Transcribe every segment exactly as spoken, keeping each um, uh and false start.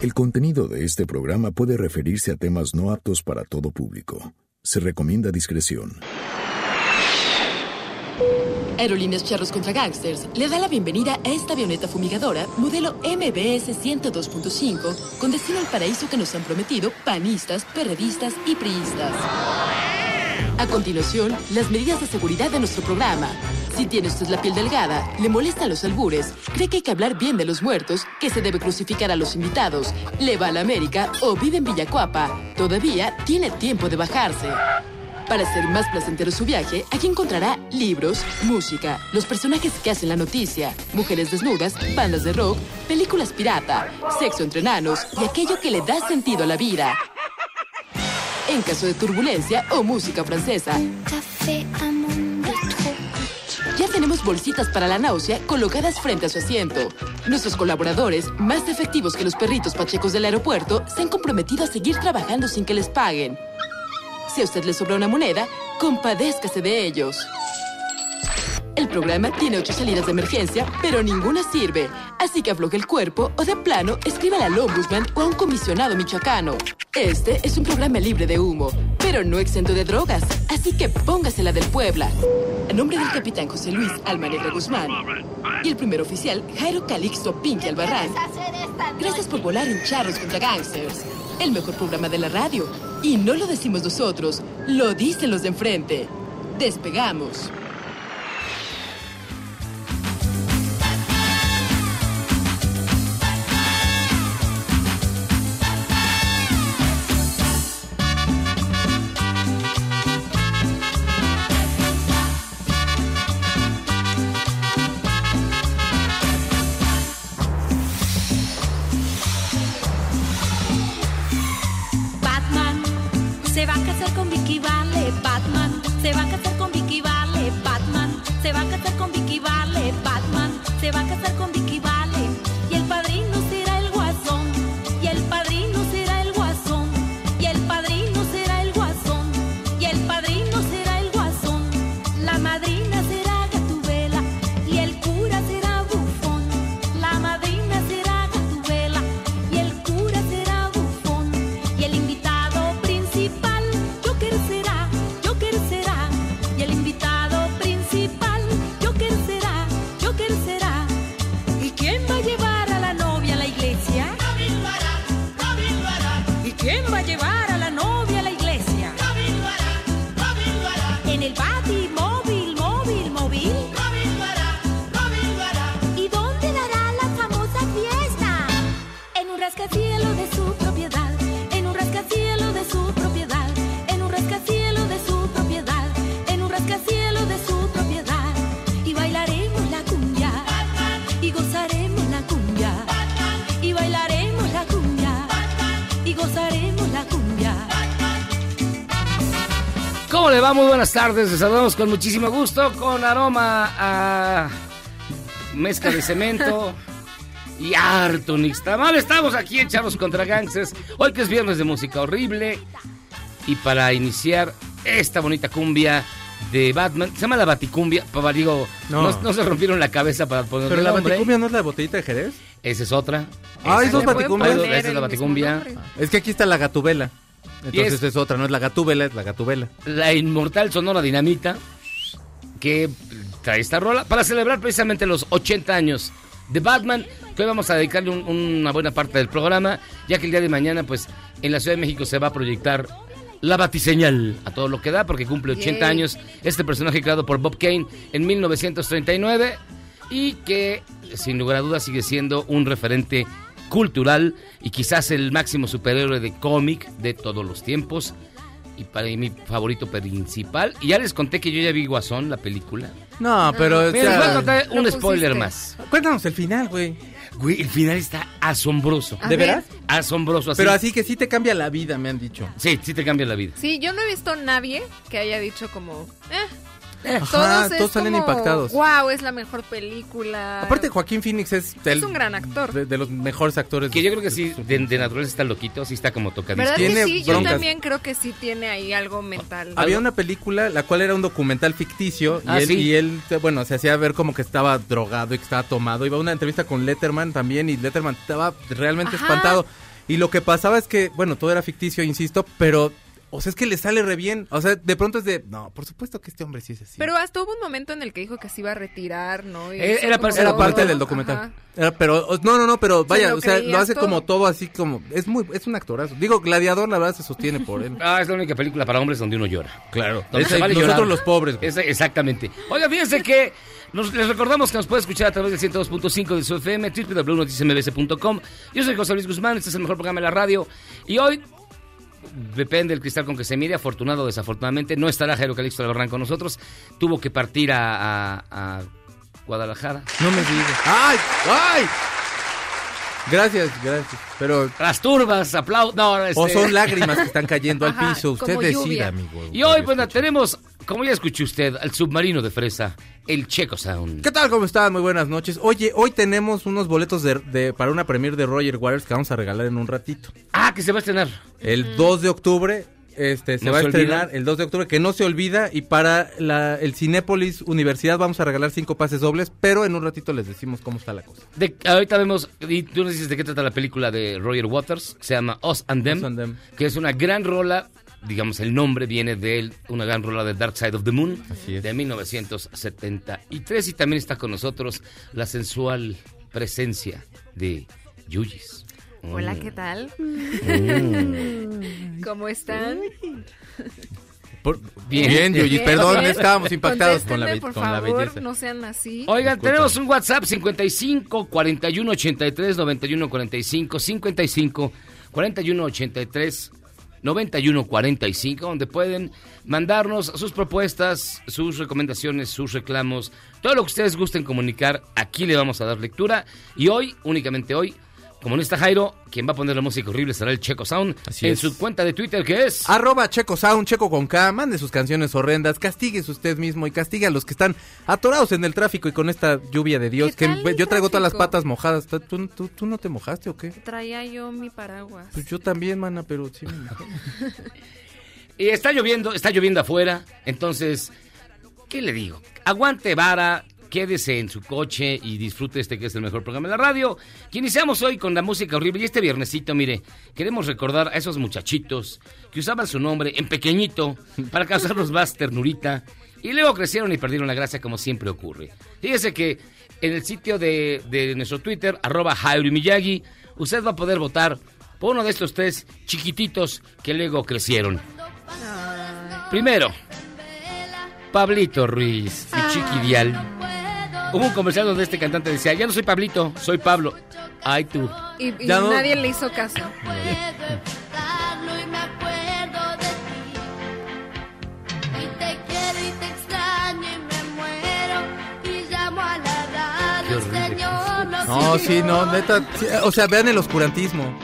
El contenido de este programa puede referirse a temas no aptos para todo público. Se recomienda discreción. Aerolíneas Charros contra Gangsters le da la bienvenida a esta avioneta fumigadora modelo M B S ciento dos punto cinco con destino al paraíso que nos han prometido panistas, perredistas y priistas. A continuación, las medidas de seguridad de nuestro programa. Si tiene usted la piel delgada, le molestan los albures, cree que hay que hablar bien de los muertos, que se debe crucificar a los invitados, le va a la América o vive en Villacuapa, todavía tiene tiempo de bajarse. Para hacer más placentero su viaje, aquí encontrará libros, música, los personajes que hacen la noticia, mujeres desnudas, bandas de rock, películas pirata, sexo entre enanos y aquello que le da sentido a la vida. En caso de turbulencia o música francesa. Ya tenemos bolsitas para la náusea colocadas frente a su asiento. Nuestros colaboradores, más efectivos que los perritos pachecos del aeropuerto, se han comprometido a seguir trabajando sin que les paguen. Si a usted le sobra una moneda, compadézcase de ellos. El programa tiene ocho salidas de emergencia, pero ninguna sirve. Así que afloje el cuerpo o de plano escríbale al ombudsman o a un comisionado michoacano. Este es un programa libre de humo, pero no exento de drogas. Así que póngasela del Puebla. A nombre del capitán José Luis Almanegra Guzmán y el primer oficial Jairo Calixto Pinky Albarrán, gracias por volar en Charros contra Gangsters, el mejor programa de la radio. Y no lo decimos nosotros, lo dicen los de enfrente. Despegamos. Se va a casar con Vicky Vale, Batman. Se va a casar con Vicky Vale, Batman. Se va a casar con Vicky Vale, Batman. Se va a casar con Vicky Vale. Y el padrino será el guasón. Y el padrino será el guasón. Y el padrino será el guasón. Y el padrino será el guasón. La madrina será Gatubela. Y el cura será bufón. La madrina será Gatubela. Y el cura será bufón. Y el invitado principal Joker será, Joker será, y el invitado principal Joker será, Joker será. ¿Y quién va a llevar a la novia a la iglesia? Robin lo hará, Robin lo hará. ¿Y quién va a llevar a la novia a la iglesia? Robin lo hará, Robin lo hará. En el Batimóvil, móvil, móvil. Robin lo hará, Robin lo hará. ¿Y dónde dará la famosa fiesta? En un rascacielos de su propiedad, en un rascacielos de su propiedad, en un rascacielos de su propiedad, en un rascacielos de su propiedad. Y bailaremos la cumbia, Batman, y gozaremos la cumbia, Batman, y bailaremos la cumbia, Batman, y gozaremos la cumbia. ¿Cómo le va? Muy buenas tardes, les saludamos con muchísimo gusto, con aroma a mezcla de cemento y harto nixtamal. Estamos aquí en Charros contra Gangsters, hoy que es viernes de música horrible, y para iniciar esta bonita cumbia de Batman, se llama la Baticumbia, papá, digo, no. No, no se rompieron la cabeza para ponerle Pero la nombre. Baticumbia no es la botellita de Jerez. Esa es otra. Ah, hay Esa- dos baticumbias. hay dos- Esa es la Baticumbia. Es que aquí está la Gatubela. Entonces es- es otra, no es la Gatúbela, es la Gatubela. La inmortal Sonora Dinamita, que trae esta rola para celebrar precisamente los ochenta años de Batman, que hoy vamos a dedicarle un- una buena parte del programa, ya que el día de mañana, pues, en la Ciudad de México se va a proyectar la Batiseñal a todo lo que da, porque cumple ochenta Yay. años este personaje creado por Bob Kane en mil novecientos treinta y nueve, y que, sin lugar a dudas, sigue siendo un referente cultural y quizás el máximo superhéroe de cómic de todos los tiempos, y para mí mi favorito principal. Y ya les conté que yo ya vi Guasón, la película. No, pero... Mira, les voy a ya- contar un lo spoiler pusiste. más. Cuéntanos el final, güey. Güey, el final está asombroso. A ¿De ver. veras? Asombroso. Así. Pero así que sí te cambia la vida, me han dicho. Sí, sí te cambia la vida. Sí, yo no he visto a nadie que haya dicho como, eh, Ajá, es todos salen como, impactados. Wow, es la mejor película. Aparte, Joaquín Phoenix es... es un gran actor. De, de los mejores actores. Que yo creo que sí, de, de naturaleza está loquito, sí está como tocadito. ¿Verdad tiene que sí? Yo broncas. también creo que sí tiene ahí algo mental. Había una película, la cual era un documental ficticio, y, Ah, él, sí. y él, bueno, se hacía ver como que estaba drogado y que estaba tomado. Iba a una entrevista con Letterman también, y Letterman estaba realmente Ajá. espantado. Y lo que pasaba es que, bueno, todo era ficticio, insisto, pero, o sea, es que le sale re bien. O sea, de pronto es de, no, por supuesto que este hombre sí es así. Pero hasta hubo un momento en el que dijo que se iba a retirar, ¿no? Y Era- hizo era como parte- Era todo. parte del documental. Ajá. Era- pero, o- no, no, no, pero vaya, lo o sea, lo creías hace todo. como todo así como, es muy, es un actorazo. Digo, Gladiador, la verdad, se sostiene por él. Ah, es la única película para hombres donde uno llora. Claro. Donde se vale nosotros llorar. los pobres. güey. Es- exactamente. Oiga, fíjense que nos, les recordamos que nos puede escuchar a través del ciento dos punto cinco de su F M, doble u doble u doble u punto noticias m b s punto com. Yo soy José Luis Guzmán, este es el mejor programa de la radio. Y hoy, depende del cristal con que se mire, afortunado o desafortunadamente, no estará Jairo Calixto Albarrán con nosotros. Tuvo que partir a, a- a Guadalajara. No me digas. ¡Ay! ¡Ay! Gracias, gracias. Pero, Las turbas, aplausos. No, este... o son lágrimas que están cayendo al Ajá, piso. Usted como decida, lluvia. amigo. Y hoy, bueno, tenemos, como ya escuchó usted, al submarino de fresa, el Checo Sound. ¿Qué tal? ¿Cómo están? Muy buenas noches. Oye, hoy tenemos unos boletos de, de- para una premiere de Roger Waters que vamos a regalar en un ratito. Ah, que se va a estrenar. El dos de octubre este, se No va a se estrenar, olvida. el dos de octubre, que no se olvida. Y para la, el Cinépolis Universidad vamos a regalar cinco pases dobles, pero en un ratito les decimos cómo está la cosa. De, ahorita vemos, y tú nos dices de qué trata la película de Roger Waters, que se llama Us and Them, Us and Them. que es una gran rola, digamos el nombre viene de él, una gran rola de Dark Side of the Moon, Así es. de mil novecientos setenta y tres, y también está con nosotros la sensual presencia de Yuyis. Hola, Mm. ¿qué tal? Mm. ¿Cómo están? Por- Bien. bien, Yuyis, Bien, perdón, bien. estábamos impactados con la, Contéstenme, be- por con la favor, belleza. no sean así. Oigan, Disculpa. tenemos un WhatsApp cincuenta y cinco, cuarenta y uno, ochenta y tres, noventa y uno, cuarenta y cinco, cincuenta y cinco, cuarenta y uno, ochenta y tres, noventa y uno, cuarenta y cinco, donde pueden mandarnos sus propuestas, sus recomendaciones, sus reclamos, todo lo que ustedes gusten comunicar, aquí le vamos a dar lectura. Y hoy, únicamente hoy, como no está Jairo, quien va a poner la música horrible será el Checo Sound, Así en es. su cuenta de Twitter, que es... Arroba Checo Sound, Checo con K, mande sus canciones horrendas, castíguese usted mismo y castigue a los que están atorados en el tráfico y con esta lluvia de Dios, ¿Qué que tal el yo traigo todas las tráfico? patas mojadas. ¿Tú, tú, tú no te mojaste o qué? Traía yo mi paraguas. Pues yo también, mana, pero sí me mojé. Y está lloviendo, está lloviendo afuera, entonces, ¿qué le digo? Aguante vara, quédese en su coche y disfrute este que es el mejor programa de la radio. Que iniciamos hoy con la música horrible y este viernesito, mire, queremos recordar a esos muchachitos que usaban su nombre en pequeñito para causarnos más ternurita y luego crecieron y perdieron la gracia como siempre ocurre. Fíjese que en el sitio de, de nuestro Twitter, arroba Jairo Miyagi, usted va a poder votar por uno de estos tres chiquititos que luego crecieron. Primero, Pablito Ruiz y Chiqui Dial. Hubo un comercial donde este cantante decía, ya no soy Pablito, soy Pablo. Ay, tú. Y, y Ya no- nadie le hizo caso. Y me acuerdo de ti. Y te quiero y te extraño y me muero. Y llamo a la radio, Qué horrible. Señor. No, sí, no, neta, sí, o sea, vean el oscurantismo.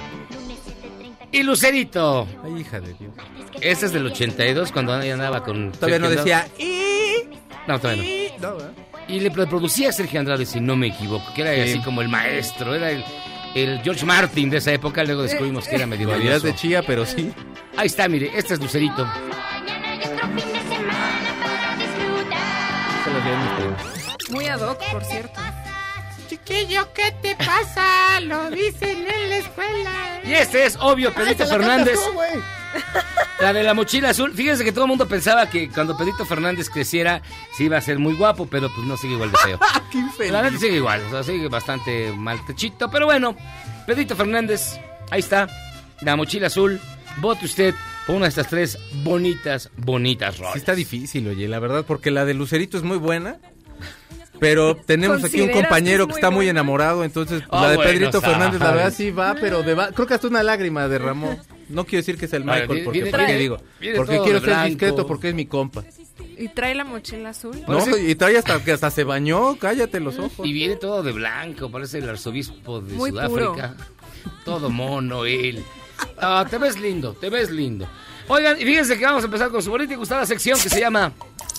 Y Lucerito. Ay, hija de Dios. Ese es del ochenta y dos cuando ella andaba con... Todavía no Sergio decía, Andrade. "Y". No, todavía no. No, ¿verdad? Y le producía Sergio Andrade, si no me equivoco, que era Sí. así como el maestro, era el, el George Martin de esa época, luego descubrimos que era medio Variedades valioso. de chía, pero sí. Ahí está, mire, este es Lucerito. Mañana y otro fin de semana para disfrutar. Se las di a mis primos. Muy ad hoc, por cierto. Chiquillo, ¿qué te pasa? Lo dicen en la escuela. Y este es, obvio, Pedrito Fernández. La de la mochila azul. Fíjense que todo el mundo pensaba que cuando Pedrito Fernández creciera se iba a ser muy guapo, pero pues no sigue igual de feo. Qué infeliz. La neta sigue igual, o sea, sigue bastante mal techito. Pero bueno, Pedrito Fernández, ahí está. La mochila azul. Vote usted por una de estas tres bonitas, bonitas rolas. Sí está difícil, oye, la verdad, porque la de Lucerito es muy buena. Pero tenemos aquí un ¿Consideras compañero que que es está muy muy buena? enamorado, entonces pues, Ah, la de bueno, Pedrito sabes. Fernández, la verdad sí va, pero de va- creo que hasta una lágrima derramó. No quiero decir que es el Vale, Michael, viene- porque, viene- porque trae- digo, viene porque todo quiero de ser blanco. discreto porque es mi compa. Y trae la mochila azul. No, Parece- y trae hasta que hasta se bañó, cállate los ojos. Y viene todo de blanco, parece el arzobispo de Muy Sudáfrica. Todo mono él. Ah, te ves lindo, te ves lindo. Oigan, y fíjense que vamos a empezar con su bonita y gustada sección que se llama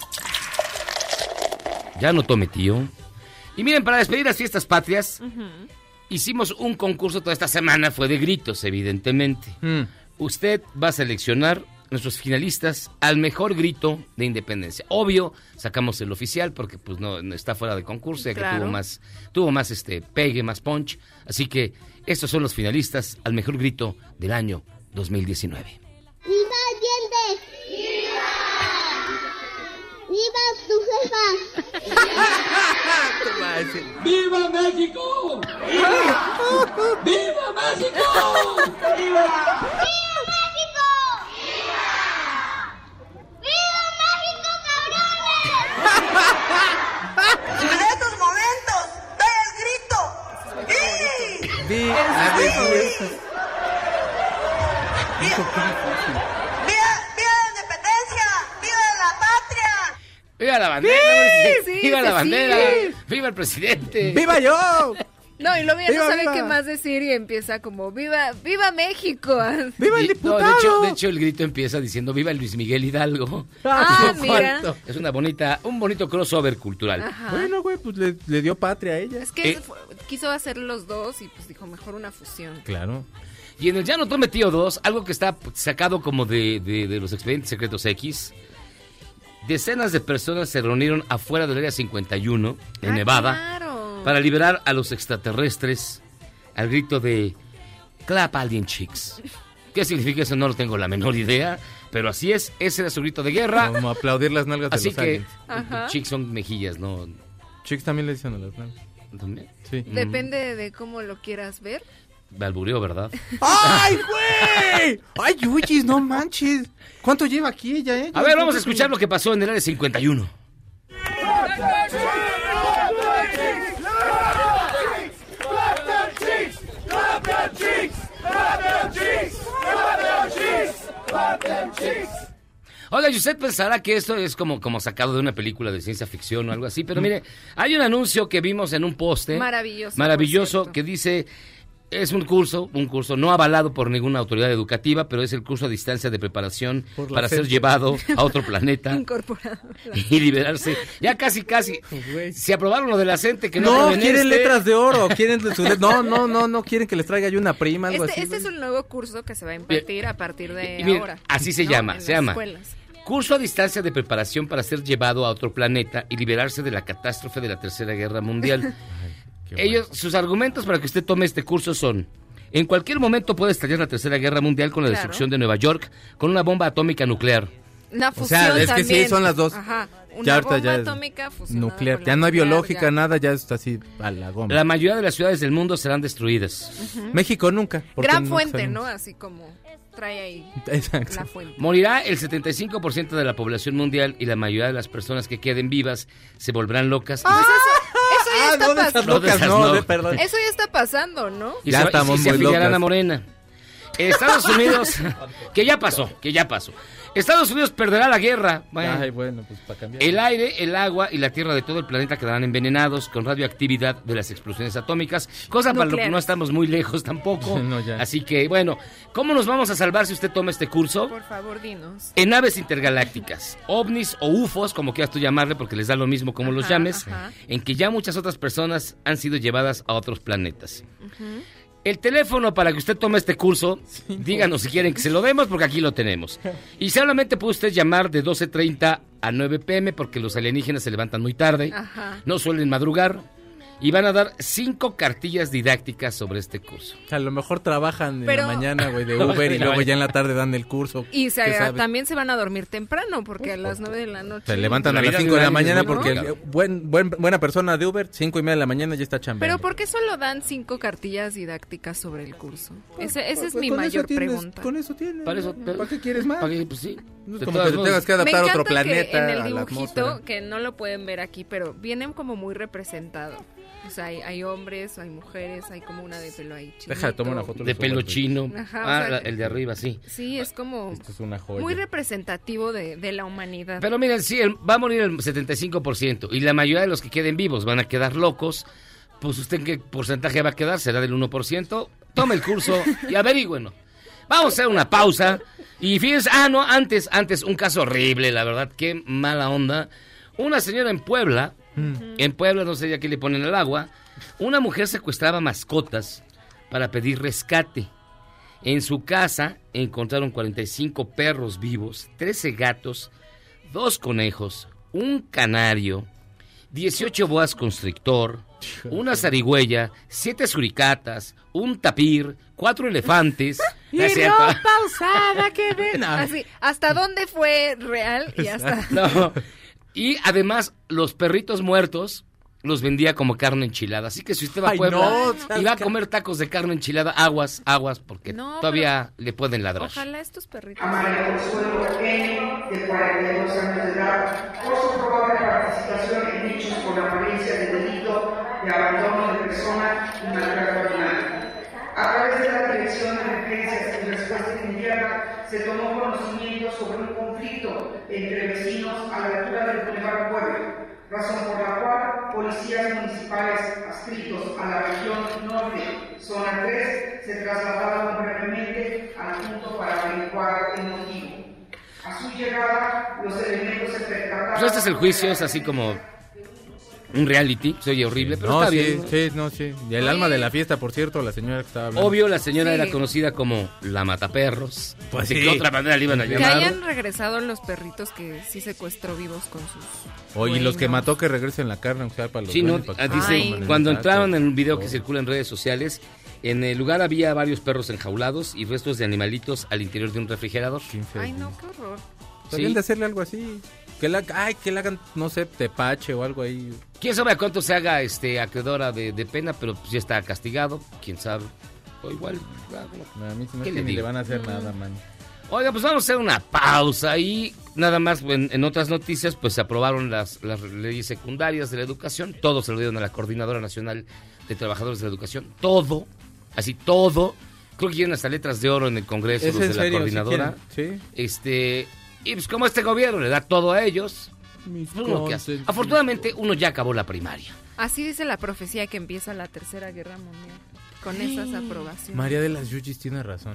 Ya no tome tío. Y miren, para despedir las fiestas patrias, hicimos un concurso toda esta semana, fue de gritos, evidentemente. Mm. Usted va a seleccionar nuestros finalistas al mejor grito de independencia. Obvio, sacamos el oficial porque pues no, no está fuera de concurso, ya que Claro. tuvo más, tuvo más este pegue, más punch. Así que Estos son los finalistas al mejor grito del año dos mil diecinueve. ¡Viva Allende! ¡Viva! ¡Viva tu jefa! ¡Viva México! ¡Viva! ¡Viva México! ¡Viva! ¡Viva México! ¡Viva México, cabrones! En estos momentos, da el grito. ¡Sí! ¡Viva! ¡Viva la independencia! ¡Viva la patria! ¡Viva la bandera! Sí, ¡Viva sí, la sí. bandera! ¡Viva el presidente! ¡Viva yo! No, y luego ya ¡Viva, no sabe viva! qué más decir y empieza como, ¡Viva, viva México! ¡Viva el Y- no, diputado! de, hecho, de hecho, el grito empieza diciendo ¡Viva Luis Miguel Hidalgo! Ah, mira. ¿cuánto? Es una bonita, un bonito crossover cultural. Ajá. Bueno, güey, pues le, le dio patria a ella. Es que Eh. fue- quiso hacer los dos y pues dijo, mejor una fusión. Claro. Y en el Ya no tome tío dos, algo que está sacado como de, de, de los expedientes secretos X, decenas de personas se reunieron afuera del área cincuenta y uno, en Ah, Nevada, claro. para liberar a los extraterrestres al grito de Clap Alien Chicks. ¿Qué significa eso? No lo tengo la menor idea, pero así es, ese era su grito de guerra. Como aplaudir las nalgas de Así los que aliens. Ajá. Chicks son mejillas, ¿no? Chicks también le dicen a las nalgas. ¿También? Sí. Depende de cómo lo quieras ver. Me albureó, ¿verdad? ¡Ay, güey! ¡Ay, Yuyis, no manches! ¿Cuánto lleva aquí ella, eh? A ver, vamos a escuchar lo que pasó en el área cincuenta y uno. Oiga, y usted pensará que esto es como, como sacado de una película de ciencia ficción o algo así, pero mire, hay un anuncio que vimos en un poste. Maravilloso, Maravilloso, por cierto. que dice, es un curso, un curso no avalado por ninguna autoridad educativa, pero es el curso a distancia de preparación Por la para ser gente. llevado a otro planeta Incorporado. y liberarse. Ya casi, casi. Güey. Si aprobaron lo de la gente que no, No, aprueben quieren este. letras de oro, quieren su le- no, no, no, no quieren que les traiga yo una prima, algo Este, así. este es güey. un nuevo curso que se va a impartir a partir de Y miren, ahora. así se ¿no? llama, En se las llama. escuelas. Curso a distancia de preparación para ser llevado a otro planeta y liberarse de la catástrofe de la Tercera Guerra Mundial. Qué Ellos, sus argumentos para que usted tome este curso son: en cualquier momento puede estallar la Tercera Guerra Mundial con la Claro. destrucción de Nueva York con una bomba atómica nuclear. La O fusión sea, es que sí, también. son las dos. Ajá. Una Ya ahorita bomba ya es atómica fusionada nuclear, con ya la no hay nuclear, biológica, ya. nada, ya está así a la goma. La mayoría de las ciudades del mundo serán destruidas. México nunca. porque Gran nunca fuente, sabemos. ¿no? Así como trae ahí Exacto. la fuente. Morirá el setenta y cinco por ciento de la población mundial y la mayoría de las personas que queden vivas se volverán locas. Pues eso, eso ya Ah, está no de esas pasando. No de locas, esas no, no. de- perdón. Eso ya está pasando, ¿no? Y Ya se, estamos y se muy afiliarán locas. a Morena. Estados Unidos, que ya pasó, que ya pasó. Estados Unidos perderá la guerra. Bueno, Ay, bueno, pues para cambiar. el aire, el agua y la tierra de todo el planeta quedarán envenenados con radioactividad de las explosiones atómicas, cosa para lo que Nucleares. no estamos muy lejos tampoco. No, ya. Así que, bueno, ¿cómo nos vamos a salvar si usted toma este curso? Por favor, dinos. En naves intergalácticas, ovnis o U F Os, como quieras tú llamarle, porque les da lo mismo como los Ajá, llames, ajá. en que ya muchas otras personas han sido llevadas a otros planetas. El teléfono para que usted tome este curso, díganos si quieren que se lo demos, porque aquí lo tenemos. Y solamente puede usted llamar de doce treinta a nueve pm, porque los alienígenas se levantan muy tarde, Ajá. no suelen madrugar, y van a dar cinco cartillas didácticas sobre este curso. A lo mejor trabajan en Pero- la mañana, güey, de Uber y luego ya en la tarde dan el curso. Y se- ¿Qué sabes? también se van a dormir temprano porque a las nueve de la noche. Se levantan La a las vida cinco de de la un año mañana es muy porque larga. el- buen, buen, buena persona de Uber, cinco y media de la mañana ya está chambeando. Pero ¿por qué solo dan cinco cartillas didácticas sobre el curso? Ese, esa es Pues mi con eso mayor tienes- pregunta. Con eso tienes. Para eso- ¿Para qué quieres más? ¿Para qué? Pues sí. No es De como todas que te modos. tengas que Me adaptar a encanta otro planeta, que en el a la dibujito, atmósfera. que no lo pueden ver aquí, pero vienen como muy representados. O sea, hay, hay hombres, hay mujeres, hay como una de pelo ahí chinito. Deja de tomar una foto. De pelo chino. Ajá, o Ah, sea, la- el de arriba, sí. Sí, es como Esto es una joya. muy representativo de, de la humanidad. Pero miren, sí, el- va a morir el setenta y cinco por ciento y la mayoría de los que queden vivos van a quedar locos. Pues usted en qué porcentaje va a quedar, será del uno por ciento. Tome el curso y averígüenlo. Vamos a hacer una pausa y fíjense, ah, no, antes, antes, un caso horrible, la verdad, qué mala onda. Una señora en Puebla, en Puebla, no sé ya qué le ponen al agua, una mujer secuestraba mascotas para pedir rescate. En su casa encontraron cuarenta y cinco perros vivos, trece gatos, dos conejos, un canario, dieciocho boas constrictor, una zarigüeya, siete suricatas, un tapir, cuatro elefantes. Y ¿No es cierto? ropa usada que ven. Así, ¿hasta dónde fue real? Y hasta... No. Y además, los perritos muertos los vendía como carne enchilada. Así que si usted va a Ay, Puebla no, y va a comer tacos de carne enchilada, aguas, aguas, porque No, todavía le pueden ladrar. Ojalá estos perritos... A María Consuelo pequeño, de cuarenta y dos años de edad, por su probable participación en hechos con apariencia de delito de abandono de persona y maltrato animal. A través de la Dirección de Emergencias y Respuesta Inmediata se tomó conocimiento sobre un conflicto entre vecinos a la altura del Boulevard Puebla, razón por la cual policías municipales adscritos a la región norte, zona tres, se trasladaron brevemente al punto para averiguar el motivo. A su llegada, los elementos se percataron... Pues este es el juicio, es así como un reality, se oye horrible, pero No, está sí, bien. sí, no, sí. Y el alma de la fiesta, por cierto, la señora que estaba hablando. Obvio, la señora Sí. era conocida como la mataperros. Pues ¿De sí. qué otra manera le iban a Que llamar? hayan regresado los perritos que sí secuestró vivos con sus... Oye, y los que dueños. mató que regresen la carne, o sea, para los Sí, no, dueños, para ah, que dice, Ay. coman cuando el entraron taco. en un video que circula en redes sociales, en el lugar había varios perros enjaulados y restos de animalitos al interior de un refrigerador. quince Ay, no, qué horror. Deberían Sí. de hacerle algo así. Que la, ay, que le hagan, no sé, tepache o algo ahí. Quién sabe a cuánto se haga este acreedora de, de pena, pero pues ya está castigado, quién sabe. O igual. ah, bueno. A mí se me ¿Qué hace le que ni le digo? van a hacer nada, man. Oiga, pues vamos a hacer una pausa y nada más en, en otras noticias, pues se aprobaron las, las leyes secundarias de la educación, todo se lo dieron a la Coordinadora Nacional de Trabajadores de la Educación, todo, así todo, creo que llegan hasta letras de oro en el Congreso ¿Es los en de la serio? ¿Sí Coordinadora, quieren? Sí. este, y pues como este gobierno le da todo a ellos, Mis pues uno que hace. consentidos. Afortunadamente uno ya acabó la primaria. Así dice la profecía que empieza la Tercera Guerra Mundial. Con esas aprobaciones. María de las Yuyis tiene razón.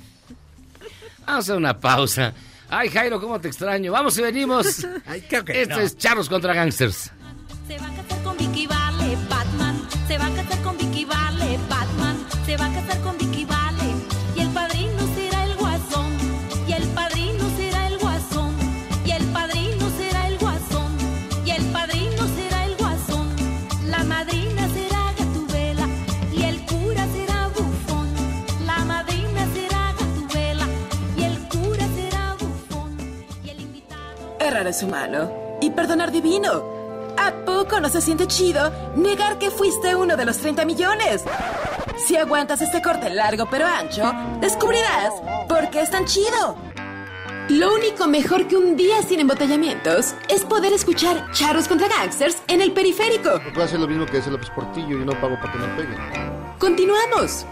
Vamos a hacer una pausa. Ay, Jairo, cómo te extraño. Vamos y venimos. Ay, creo que Esto no. es Charros contra Gangsters. Se va a casar con Vicky Vale, Batman. Se va a casar con Vicky Vale, Batman. Se va a casar con Vicky Vale. Y el padrino será el guasón. Y el padrino será el guasón. Y el padrino será el guasón. Y el padrino será el guasón. La madrina será Gatubela. Y el cura será Bufón. La madrina será Gatubela. Y el cura será Bufón. Y el invitado... Errar es humano y perdonar divino. ¿A poco no se siente chido negar que fuiste uno de los treinta millones? Si aguantas este corte largo pero ancho, descubrirás por qué es tan chido. Lo único mejor que un día sin embotellamientos es poder escuchar Charros contra Gangsters en el periférico. Puedo hacer lo mismo que hace López Portillo y no pago para que me peguen. Continuamos.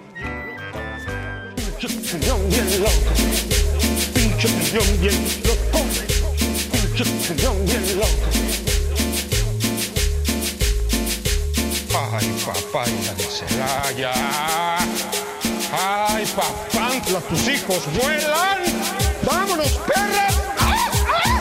Pinche cañón bien loco. Pinche cañón bien loco. Pinche cañón bien loco. Ay, papá, y Celaya. Ay, papá, tus hijos vuelan. ¡Vámonos, perra! ¡Ah, ah!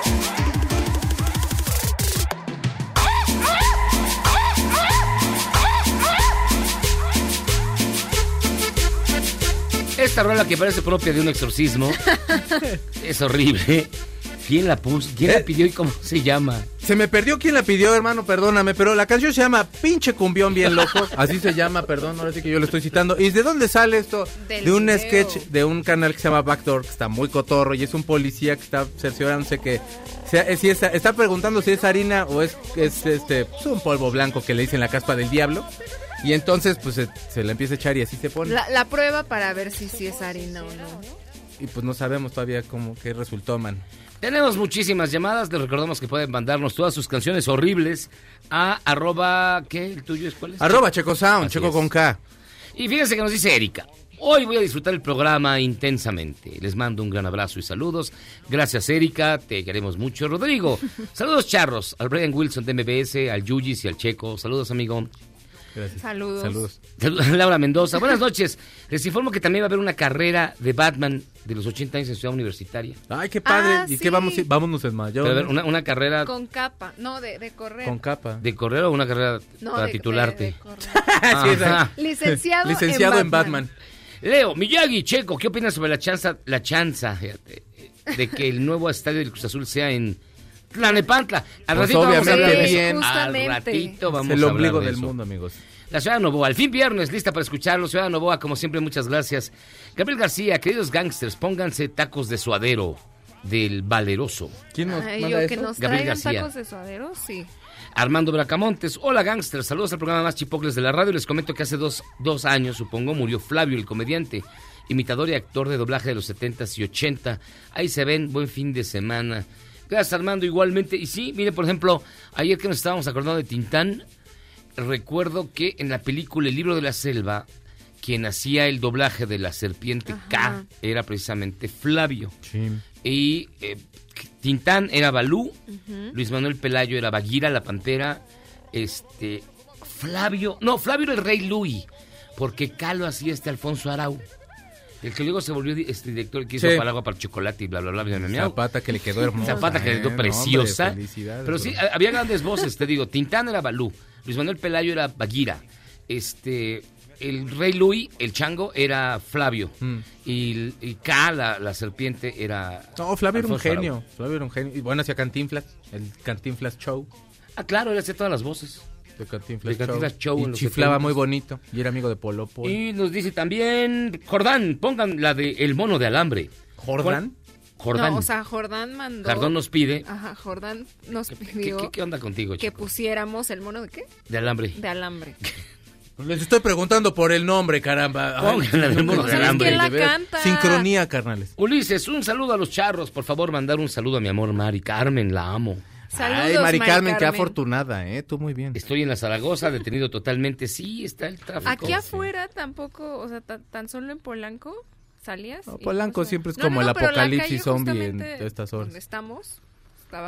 Esta rola que parece propia de un exorcismo es horrible. ¿Quién la puso? ¿Quién ¿Eh? la pidió y cómo se llama? Se me perdió quién la pidió, hermano, perdóname, pero la canción se llama Pinche Cumbión Bien Loco. Así se llama, perdón, ahora sí que yo lo estoy citando. ¿Y de dónde sale esto? Del de un video. sketch de un canal que se llama Backdoor, que está muy cotorro, y es un policía que está cerciorándose que sea, eh, si es- está preguntando si es harina o es, es este pues, un polvo blanco que le dicen la caspa del diablo. Y entonces, pues se, se la empieza a echar y así se pone. La, la prueba para ver si sí es harina o no. Y pues no sabemos todavía cómo qué resultó, man. Tenemos muchísimas llamadas, les recordamos que pueden mandarnos todas sus canciones horribles a arroba, ¿qué? ¿El tuyo es cuál es? Arroba Checo Sound, Así Checo es. con K. Y fíjense que nos dice Erika, hoy voy a disfrutar el programa intensamente. Les mando un gran abrazo y saludos. Gracias, Erika, te queremos mucho. Rodrigo, saludos charros, al Brian Wilson de M B S, al Yuyis y al Checo. Saludos, amigo. Gracias. Saludos. Saludos. Laura Mendoza, buenas noches. Les informo que también va a haber una carrera de Batman de los ochenta años en Ciudad Universitaria. Ay, qué padre. Ah, ¿Y sí. qué vamos a ir? Vámonos en mayo. Va a haber una, una carrera Con capa. No, de, de correr. Con capa. de correr o una carrera No, para de- titularte. de- de correr. Sí, exacto. Ajá. Licenciado, Licenciado en Batman. Batman. Leo, Miyagi, Checo, ¿qué opinas sobre la chanza, la chanza fíjate, de que el nuevo estadio del Cruz Azul sea en Tlalnepantla. Al Pues ratito vamos a obviamente hablar de eso. bien. Al Justamente. ratito vamos Es el a hablar ombligo de del eso. mundo, amigos. La Ciudad Novoa, al fin viernes, lista para escucharlo. Ciudad Novoa, como siempre, muchas gracias. Gabriel García, queridos gangsters, pónganse tacos de suadero del Valeroso. ¿Quién nos Ay, manda yo que eso? nos Gabriel traigan García. tacos de suadero, sí. Armando Bracamontes, hola gangsters, saludos al programa más chipocles de la radio. Les comento que hace dos, dos años, supongo, murió Flavio, el comediante, imitador y actor de doblaje de los setentas y ochenta. Ahí se ven, buen fin de semana. Gracias, Armando, igualmente. Y sí, mire, por ejemplo, ayer que nos estábamos acordando de Tintán, recuerdo que en la película El libro de la selva, quien hacía el doblaje de la serpiente Ajá. K era precisamente Flavio. Sí. Y eh, Tintán era Balú, Ujú. Luis Manuel Pelayo era Bagheera, la pantera, este, Flavio, no, Flavio era el rey Louis, porque K lo hacía este Alfonso Arau, el que luego se volvió di- este director que hizo Sí. para agua para el chocolate y bla, bla, bla, bla, bla, bla. Zapata que le quedó hermosa. Zapata que le quedó eh, preciosa. hombre, felicidades, Pero sí, bro. a- había grandes voces, te digo. Tintán era Balú, Luis Manuel Pelayo era Bagheera, este, el rey Louis, el chango, era Flavio. Mm. Y, y K, la, la serpiente, era... No, Flavio era un Alfonso Arau. genio. Flavio era un genio. Y bueno, hacía Cantinflas, el Cantinflas Show. Ah, claro, él hacía todas las voces. De Cantinflas, De Cantinflas Show en Y los chiflaba setentas. muy bonito. Y era amigo de Polo Polo. Y nos dice también, Jordán, pongan la de El mono de alambre. ¿Jordán? Jordán. No, o sea, Jordán mandó... Jordán nos pide. Ajá, Jordán nos ¿Qué, pidió qué- qué onda contigo, que chico? pusiéramos el mono de qué? De alambre. De alambre. Les estoy preguntando por el nombre, caramba. Ay, Pongan la del mono no de sabes alambre. quién la De veras. canta. Sincronía, carnales. Ulises, un saludo a los charros. Por favor, mandar un saludo a mi amor Mari Carmen, la amo. Saludos, Ay, Mari Mari Carmen, qué Carmen. afortunada, ¿eh? Tú muy bien. Estoy en la Zaragoza, detenido totalmente. Sí, está el tráfico. Aquí afuera tampoco, o sea, tan, tan solo en Polanco salías. No, y, Polanco o sea, siempre es no, como no, el pero la apocalipsis calle zombie en justamente estas horas. Donde estamos, estaba...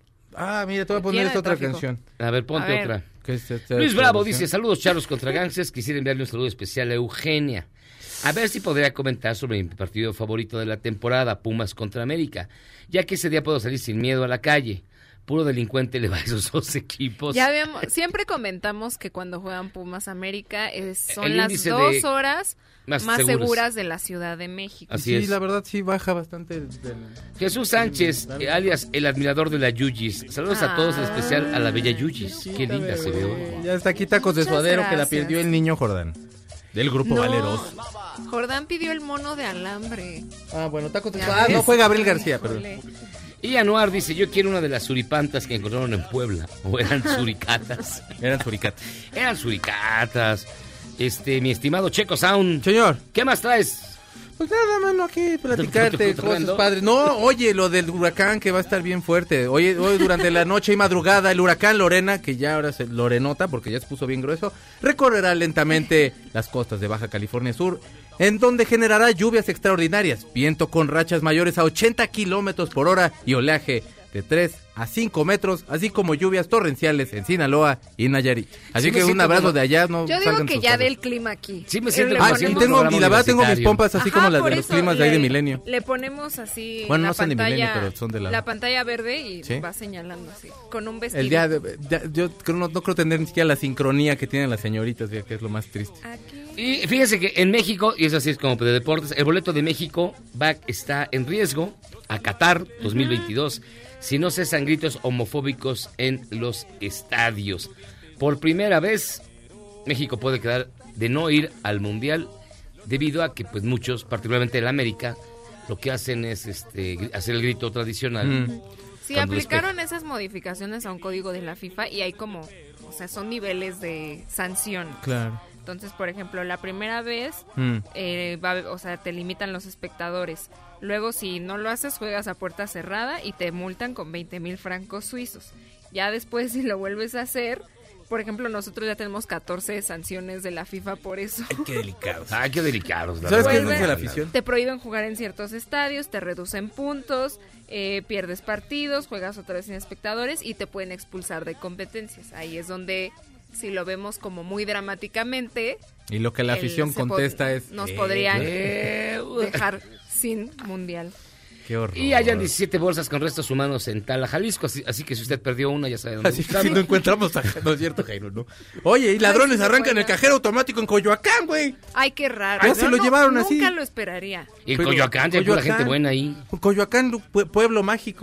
Ah, mira, te voy a poner Llena esta de otra tráfico. canción. A ver, ponte A ver. otra. Que es esta- Luis esta Bravo canción. dice, saludos charros contra gangsters. Quisiera enviarle un saludo especial a Eugenia. A ver si podría comentar sobre mi partido favorito de la temporada, Pumas contra América, ya que ese día puedo salir sin miedo a la calle. Puro delincuente le va a esos dos equipos. Ya habíamos, siempre comentamos que cuando juegan Pumas América es- son El las índice dos de- horas más más, seguras. seguras de la Ciudad de México. Así Sí, es. la verdad sí baja bastante. el- del- Jesús Sánchez, eh, alias el admirador de la Yuyis. Saludos a todos, en especial a la bella Yuyis. Qué linda se ve hoy. Ya está aquí tacos de Muchas suadero que la gracias. perdió el niño Jordán. Del grupo No. Valeroso. Jordán pidió el mono de alambre. Ah, bueno, tacos de Ya suadero. Ah, ves. no fue Gabriel García, pero. Híjole. Y Anuar dice, yo quiero una de las suripantas que encontraron en Puebla. O eran suricatas. Eran suricatas. Eran suricatas. Este, mi estimado Checo Sound. Señor. ¿Qué más traes? Pues nada, mano, aquí platicarte ¿Te- te- te- cosas tremendo? padres. No, oye, lo del huracán que va a estar bien fuerte. Hoy, hoy durante la noche y madrugada, el huracán Lorena, que ya ahora es Lorenota, porque ya se puso bien grueso, recorrerá lentamente las costas de Baja California Sur, en donde generará lluvias extraordinarias, viento con rachas mayores a ochenta kilómetros por hora y oleaje de tres a cinco metros, así como lluvias torrenciales en Sinaloa y Nayarit. Así Sí me que un siento abrazo como- de allá, no Yo digo salgan que sus ya carros. dé el clima aquí. Sí me siento Le como Ah, haciendo y un tengo, programa y la verdad tengo mis universitario. pompas así Ajá, como las por de los eso climas de le- ahí de Milenio. Le ponemos así Bueno, la no son de pantalla, Milenio, pero son de la- la pantalla verde y ¿Sí? va señalando así, con un vestido. El día de- ya- yo creo, no, no creo tener ni siquiera la sincronía que tienen las señoritas, que es lo más triste. Aquí. Y fíjense que en México, y eso así es como de deportes, el boleto de México va, está en riesgo a Qatar dos mil veintidós si no cesan gritos homofóbicos en los estadios. Por primera vez, México puede quedar de no ir al Mundial debido a que pues muchos, particularmente en América, lo que hacen es este hacer el grito tradicional. Mm. Sí, cuando aplicaron esas modificaciones a un código de la FIFA y hay como, o sea, son niveles de sanción. Claro. Entonces, por ejemplo, la primera vez, Mm. eh, va, o sea, te limitan los espectadores. Luego, si no lo haces, juegas a puerta cerrada y te multan con veinte mil francos suizos. Ya después, si lo vuelves a hacer, por ejemplo, nosotros ya tenemos catorce sanciones de la FIFA por eso. Qué delicados. Ay, qué delicados. la ¿Sabes qué verdad. dice la afición? Te prohíben jugar en ciertos estadios, te reducen puntos, eh, pierdes partidos, juegas otra vez sin espectadores y te pueden expulsar de competencias. Ahí es donde, si lo vemos como muy dramáticamente, Y lo que la el- afición se pod- contesta es... nos eh, podrían eh, dejar sin mundial. Qué horror. Y hayan diecisiete bolsas con restos humanos en Tala, Jalisco, así, así que si usted perdió una ya sabe dónde Así que buscarlo. si no encontramos a... No es cierto, Jairo, ¿no? Oye, y ladrones Ay, sí, arrancan buena. el cajero automático en Coyoacán, güey. Ay, qué raro. Ya se Yo lo no- llevaron así. Nunca lo esperaría. Y el Pero, Coyoacán, tiene pura Coyoacán. gente buena ahí. Coyoacán, pu- pueblo mágico.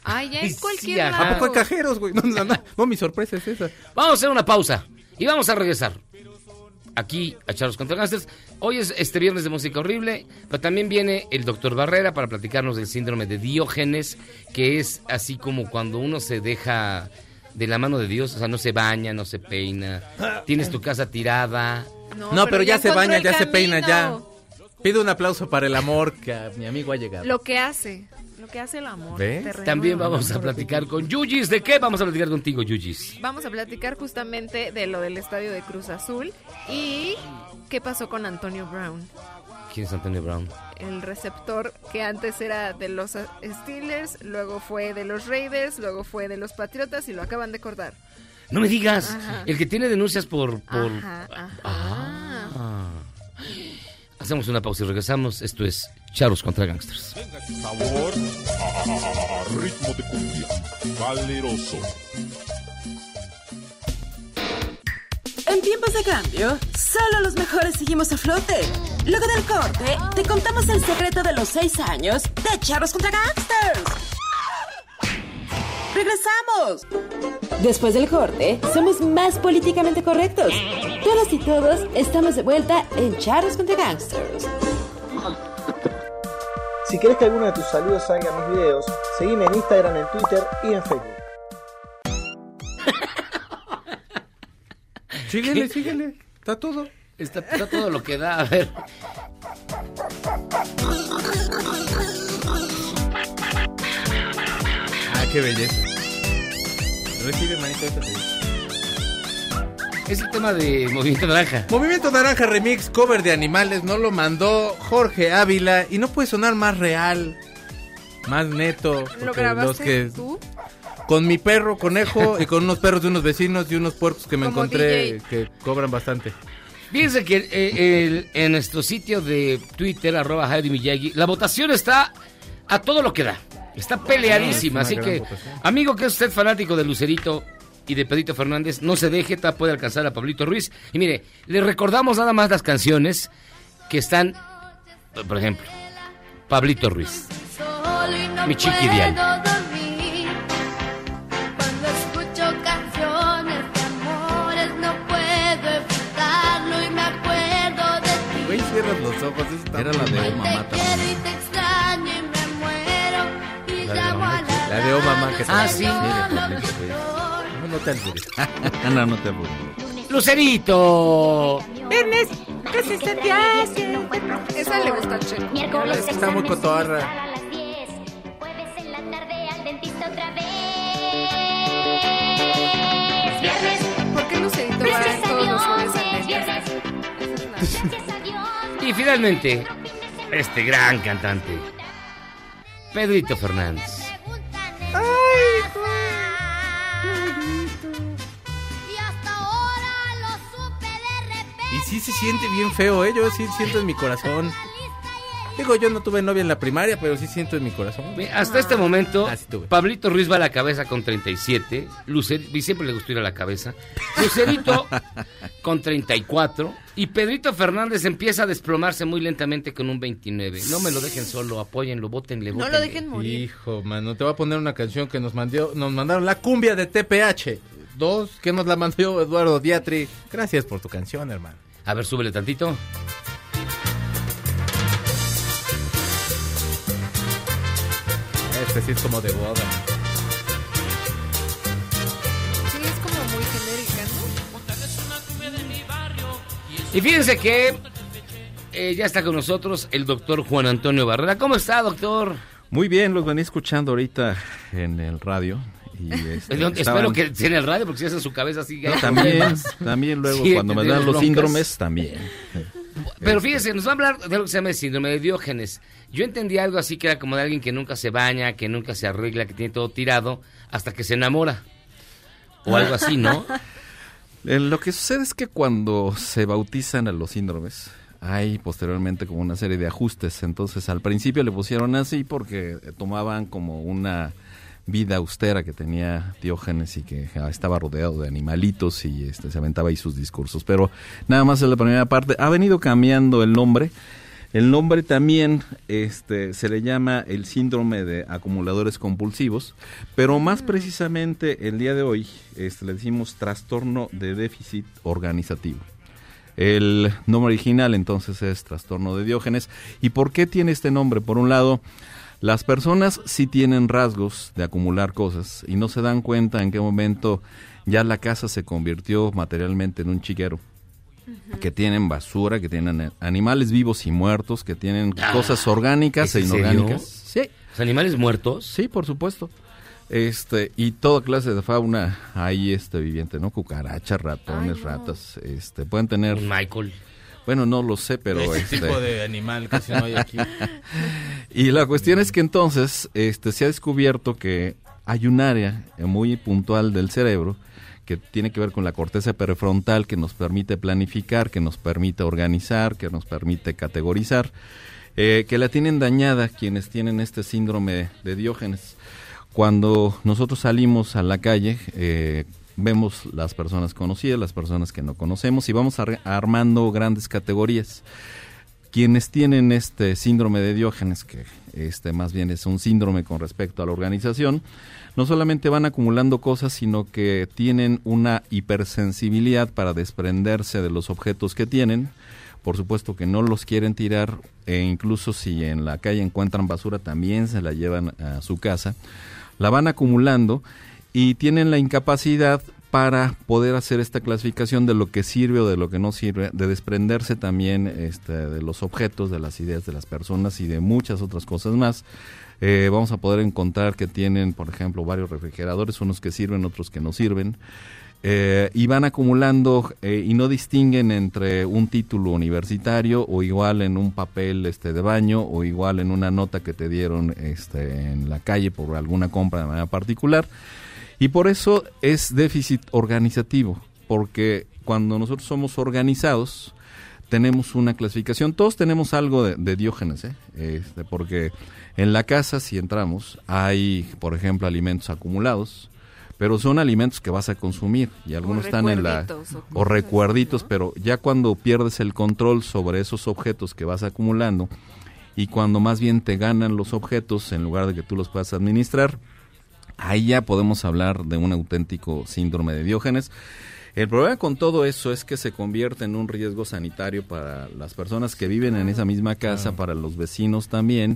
Ay, ya en Sí, cualquier ajá. lado. ¿A poco hay cajeros, güey? No, no, no, no, mi sorpresa es esa. Vamos a hacer una pausa y vamos a regresar aquí a Charlos contra Gangsters. Hoy es este viernes de música horrible, pero también viene el doctor Barrera para platicarnos del síndrome de Diógenes, que es así como cuando uno se deja de la mano de Dios, o sea, no se baña, no se peina, tienes tu casa tirada. No, no pero, pero ya, ya se baña, ya se peina, ya. Pido un aplauso para el amor que a mi amigo ha llegado. Lo que hace, lo que hace el amor. También vamos a platicar con Yuyis. ¿De qué vamos a platicar contigo, Yuyis? Vamos a platicar justamente de lo del estadio de Cruz Azul y qué pasó con Antonio Brown. ¿Quién es Antonio Brown? El receptor que antes era de los Steelers, luego fue de los Raiders, luego fue de los Patriotas y lo acaban de cortar. No me digas, Ajá. El que tiene denuncias por... por... Ajá, ajá. Ah. Hacemos una pausa y regresamos. Esto es Charlos contra Gangsters. Venga ese sabor a, a ritmo de cumbia, valeroso. En tiempos de cambio, solo los mejores seguimos a flote. Luego del corte, te contamos el secreto de los seis años de Charlos contra Gangsters. ¡Regresamos! Después del corte, somos más políticamente correctos. Todas y todos estamos de vuelta en Charlos contra Gangsters. Si querés que alguno de tus saludos salga en mis videos, seguime en Instagram, en Twitter y en Facebook. Síguele, síguele. Está todo. Está, está todo lo que da. A ver. Ah, qué belleza. Recibe, manito, esta te... Es el tema de Movimiento Naranja. Movimiento Naranja Remix, cover de Animales. No lo mandó Jorge Ávila. Y no puede sonar más real, más neto. ¿Lo grabaste los que... tú? Con mi perro, conejo, y con unos perros de unos vecinos y unos puercos que me Como encontré D J. que cobran bastante. Fíjense que eh, el, en nuestro sitio de Twitter, arroba Javi Miyagi, la votación está a todo lo que da. Está peleadísima, Es así una que, gran votación. amigo que es usted fanático de Lucerito y de Pedrito Fernández, no se deje, ta- puede alcanzar a Pablito Ruiz. Y mire, le recordamos nada más las canciones que están, por ejemplo, Pablito Ruiz, mi chiqui ideal. Cuando escucho canciones de amores no puedo evitarlo y me acuerdo de ti. Güey, cierras los ojos. Era la de Oh Mamá Te quiero y te extraño y me muero y La de llamo a la La de Oh Mamá que Ah, sí. No, no te albures. no, no te albures. Lucerito. Viernes, casi se te hace. Esa le gusta a Checo. Es que está muy cotorra. ¿Por qué Lucerito va en todos los jueves al viernes? Y finalmente, este gran cantante, Pedrito Fernández. Y sí se siente bien feo, ¿eh? Yo sí siento en mi corazón. Digo, yo no tuve novia en la primaria, pero sí siento en mi corazón. Hasta este momento, Ah, sí tuve. Pablito Ruiz va a la cabeza con treinta y siete. Lucer, y siempre le gustó ir a la cabeza. Lucerito con treinta y cuatro. Y Pedrito Fernández empieza a desplomarse muy lentamente con un veintinueve. No me lo dejen solo, apóyenlo, votenle, No votenle. lo dejen morir. Hijo, mano, te voy a poner una canción que nos mandó, nos mandaron, la cumbia de T P H. Dos, que nos la mandó Eduardo Diatri. Gracias por tu canción, hermano. A ver, súbele tantito. Este sí es como de boda. Sí, es como muy genérica, ¿no? Y fíjense que eh, ya está con nosotros el doctor Juan Antonio Barrera. ¿Cómo está, doctor? Muy bien, los venía escuchando ahorita en el radio. Y este, Perdón, estaban- Espero que sea en el radio porque si es en su cabeza así. No, también, también luego Sí, cuando me tienes dan los broncas. síndromes, también. Pero fíjese, nos va a hablar de algo que se llama el síndrome de Diógenes. Yo entendí algo así que era como de alguien que nunca se baña, que nunca se arregla, que tiene todo tirado, hasta que se enamora. O algo así, ¿no? Eh, Lo que sucede es que cuando se bautizan a los síndromes, hay posteriormente como una serie de ajustes. Entonces, al principio le pusieron así porque tomaban como una vida austera que tenía Diógenes y que ah, estaba rodeado de animalitos y este se aventaba ahí sus discursos. Pero nada más en la primera parte ha venido cambiando el nombre. El nombre también este, se le llama el síndrome de acumuladores compulsivos, pero más precisamente el día de hoy este, le decimos trastorno de déficit organizativo. El nombre original entonces es trastorno de Diógenes. ¿Y por qué tiene este nombre? Por un lado, las personas sí tienen rasgos de acumular cosas y no se dan cuenta en qué momento ya la casa se convirtió materialmente en un chiquero. Que tienen basura, que tienen animales vivos y muertos, que tienen ah, cosas orgánicas e inorgánicas. Sí. ¿Los animales muertos? Sí, por supuesto. Este, y toda clase de fauna ahí este viviente, ¿no? Cucarachas, ratones, Ay, no. ratas, este, pueden tener... Michael. Bueno, no lo sé, pero... Ese este... tipo de animal casi no hay aquí. Y la cuestión es que entonces este, se ha descubierto que hay un área muy puntual del cerebro que tiene que ver con la corteza prefrontal, que nos permite planificar, que nos permite organizar, que nos permite categorizar, eh, que la tienen dañada quienes tienen este síndrome de Diógenes. Cuando nosotros salimos a la calle, eh, vemos las personas conocidas, las personas que no conocemos, y vamos ar- armando grandes categorías. Quienes tienen este síndrome de Diógenes, que este más bien es un síndrome con respecto a la organización, no solamente van acumulando cosas, sino que tienen una hipersensibilidad para desprenderse de los objetos que tienen. Por supuesto que no los quieren tirar, e incluso si en la calle encuentran basura, también se la llevan a su casa. La van acumulando y tienen la incapacidad para poder hacer esta clasificación de lo que sirve o de lo que no sirve, de desprenderse también este, de los objetos, de las ideas de las personas y de muchas otras cosas más. Eh, vamos a poder encontrar que tienen, por ejemplo, varios refrigeradores, unos que sirven, otros que no sirven, eh, y van acumulando eh, y no distinguen entre un título universitario o igual en un papel este de baño o igual en una nota que te dieron este, en la calle por alguna compra de manera particular. Y por eso es déficit organizativo, porque cuando nosotros somos organizados, tenemos una clasificación. Todos tenemos algo de, de Diógenes, ¿eh? Este, porque en la casa, si entramos, hay, por ejemplo, alimentos acumulados, pero son alimentos que vas a consumir y algunos están en la... O, o recuerditos, ¿no? Pero ya cuando pierdes el control sobre esos objetos que vas acumulando y cuando más bien te ganan los objetos en lugar de que tú los puedas administrar, ahí ya podemos hablar de un auténtico síndrome de Diógenes. El problema con todo eso es que se convierte en un riesgo sanitario para las personas que viven en esa misma casa, para los vecinos también.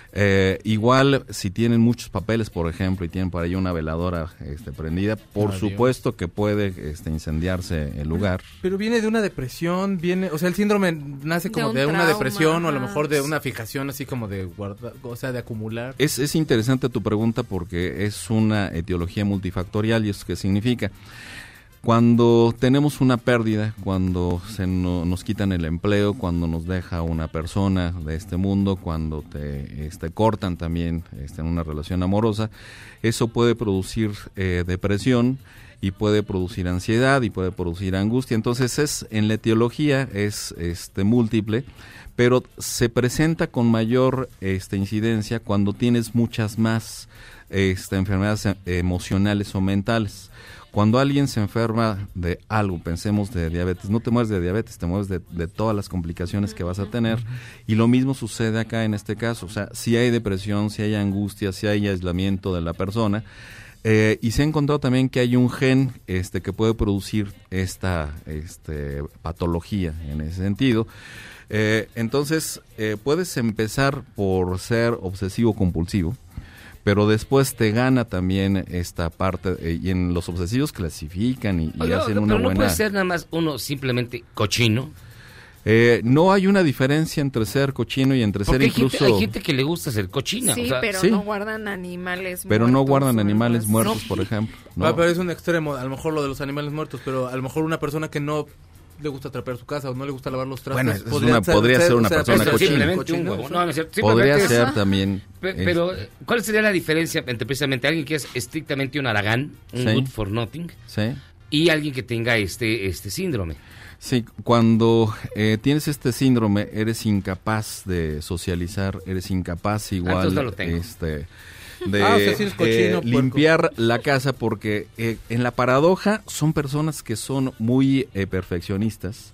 Eh, igual, si tienen muchos papeles, por ejemplo, y tienen por ahí una veladora este, prendida, por Adiós. supuesto que puede este, incendiarse el lugar. Pero viene de una depresión, viene, o sea, el síndrome nace como de, de una trauma, depresión ajá. o a lo mejor de una fijación así como de guardar, o sea, de acumular. Es, es interesante tu pregunta porque es una etiología multifactorial. ¿Y eso qué significa? Cuando tenemos una pérdida, cuando se no, nos quitan el empleo, cuando nos deja una persona de este mundo, cuando te este, cortan también este, en una relación amorosa, eso puede producir eh, depresión y puede producir ansiedad y puede producir angustia. Entonces es en la etiología es este múltiple, pero se presenta con mayor este, incidencia cuando tienes muchas más este, enfermedades emocionales o mentales. Cuando alguien se enferma de algo, pensemos de diabetes, no te mueres de diabetes, te mueres de, de todas las complicaciones que vas a tener, y lo mismo sucede acá en este caso. O sea, si hay depresión, si hay angustia, si hay aislamiento de la persona, eh, y se ha encontrado también que hay un gen este que puede producir esta este, patología en ese sentido. Eh, entonces, eh, puedes empezar por ser obsesivo compulsivo, pero después te gana también esta parte, eh, y en los obsesivos clasifican y, y Oye, hacen pero una no buena... puede ser nada más uno simplemente cochino. Eh, no hay una diferencia entre ser cochino y entre Porque ser hay incluso... Gente, hay gente que le gusta ser cochina. Sí, o sea, pero sí. no guardan animales Pero muertos. no guardan animales más. muertos, No. por ejemplo. No. Ah, pero es un extremo, a lo mejor lo de los animales muertos, pero a lo mejor una persona que no le gusta trapear su casa o no le gusta lavar los trastos. Bueno, es una, podría ser una persona cochina. cochina. Un no, no es cierto. Podría ser es, también. Pero, es, ¿cuál sería la diferencia entre precisamente alguien que es estrictamente un haragán, un sí. good for nothing, sí. y alguien que tenga este este síndrome? Sí, cuando eh, tienes este síndrome, eres incapaz de socializar, eres incapaz igual ah, no lo tengo. este de ah, o sea, si eres cochino, eh, limpiar la casa, porque eh, en la paradoja son personas que son muy eh, perfeccionistas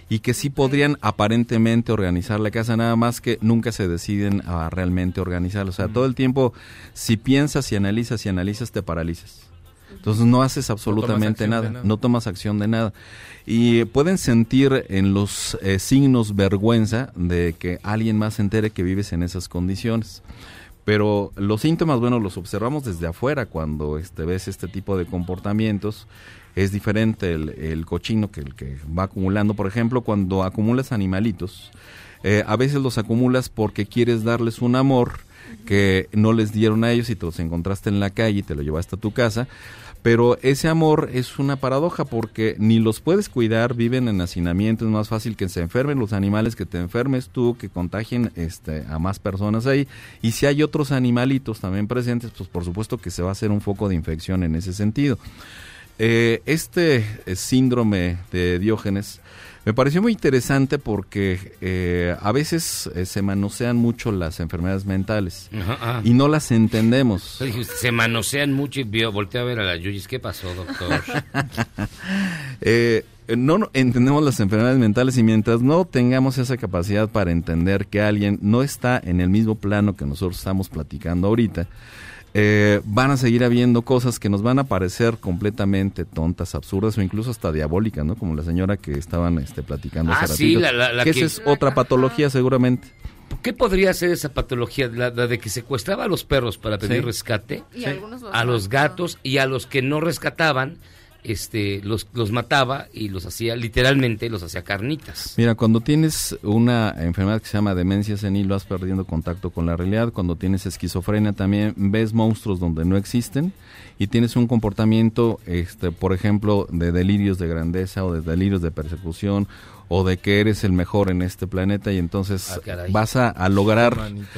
y que sí podrían aparentemente organizar la casa, nada más que nunca se deciden a realmente organizarla. O sea, mm. todo el tiempo, si piensas y analizas y analizas, te paralizas. Entonces no haces absolutamente no nada, nada, no tomas acción de nada. Y pueden sentir en los eh, signos vergüenza de que alguien más se entere que vives en esas condiciones. Pero los síntomas, bueno, los observamos desde afuera cuando este, ves este tipo de comportamientos. Es diferente el, el cochino que el que va acumulando. Por ejemplo, cuando acumulas animalitos, eh, a veces los acumulas porque quieres darles un amor que no les dieron a ellos y te los encontraste en la calle y te lo llevaste a tu casa. Pero ese amor es una paradoja porque ni los puedes cuidar, viven en hacinamiento, es más fácil que se enfermen los animales, que te enfermes tú, que contagien este, a más personas ahí. Y si hay otros animalitos también presentes, pues por supuesto que se va a hacer un foco de infección en ese sentido. Eh, este eh, síndrome de Diógenes me pareció muy interesante porque eh, a veces eh, se manosean mucho las enfermedades mentales Ajá. y no las entendemos. Se manosean mucho y vio, volteé a ver a la Yuyis. ¿Qué pasó, doctor? eh, no, no entendemos las enfermedades mentales y mientras no tengamos esa capacidad para entender que alguien no está en el mismo plano que nosotros estamos platicando ahorita, Eh, van a seguir habiendo cosas que nos van a parecer completamente tontas, absurdas o incluso hasta diabólicas, ¿no? Como la señora que estaban este, platicando ah, hace sí, ratito, la, la, la que, que esa es otra patología seguramente. ¿Qué podría ser esa patología? La, la de que secuestraba a los perros para pedir sí. rescate, y sí. algunos los a los gatos y a los que no rescataban, este, los, los mataba y los hacía, literalmente, los hacía carnitas. Mira, cuando tienes una enfermedad que se llama demencia senil, vas perdiendo contacto con la realidad. Cuando tienes esquizofrenia también ves monstruos donde no existen y tienes un comportamiento, este, por ejemplo, de delirios de grandeza o de delirios de persecución o de que eres el mejor en este planeta y entonces ah, vas a, a lograr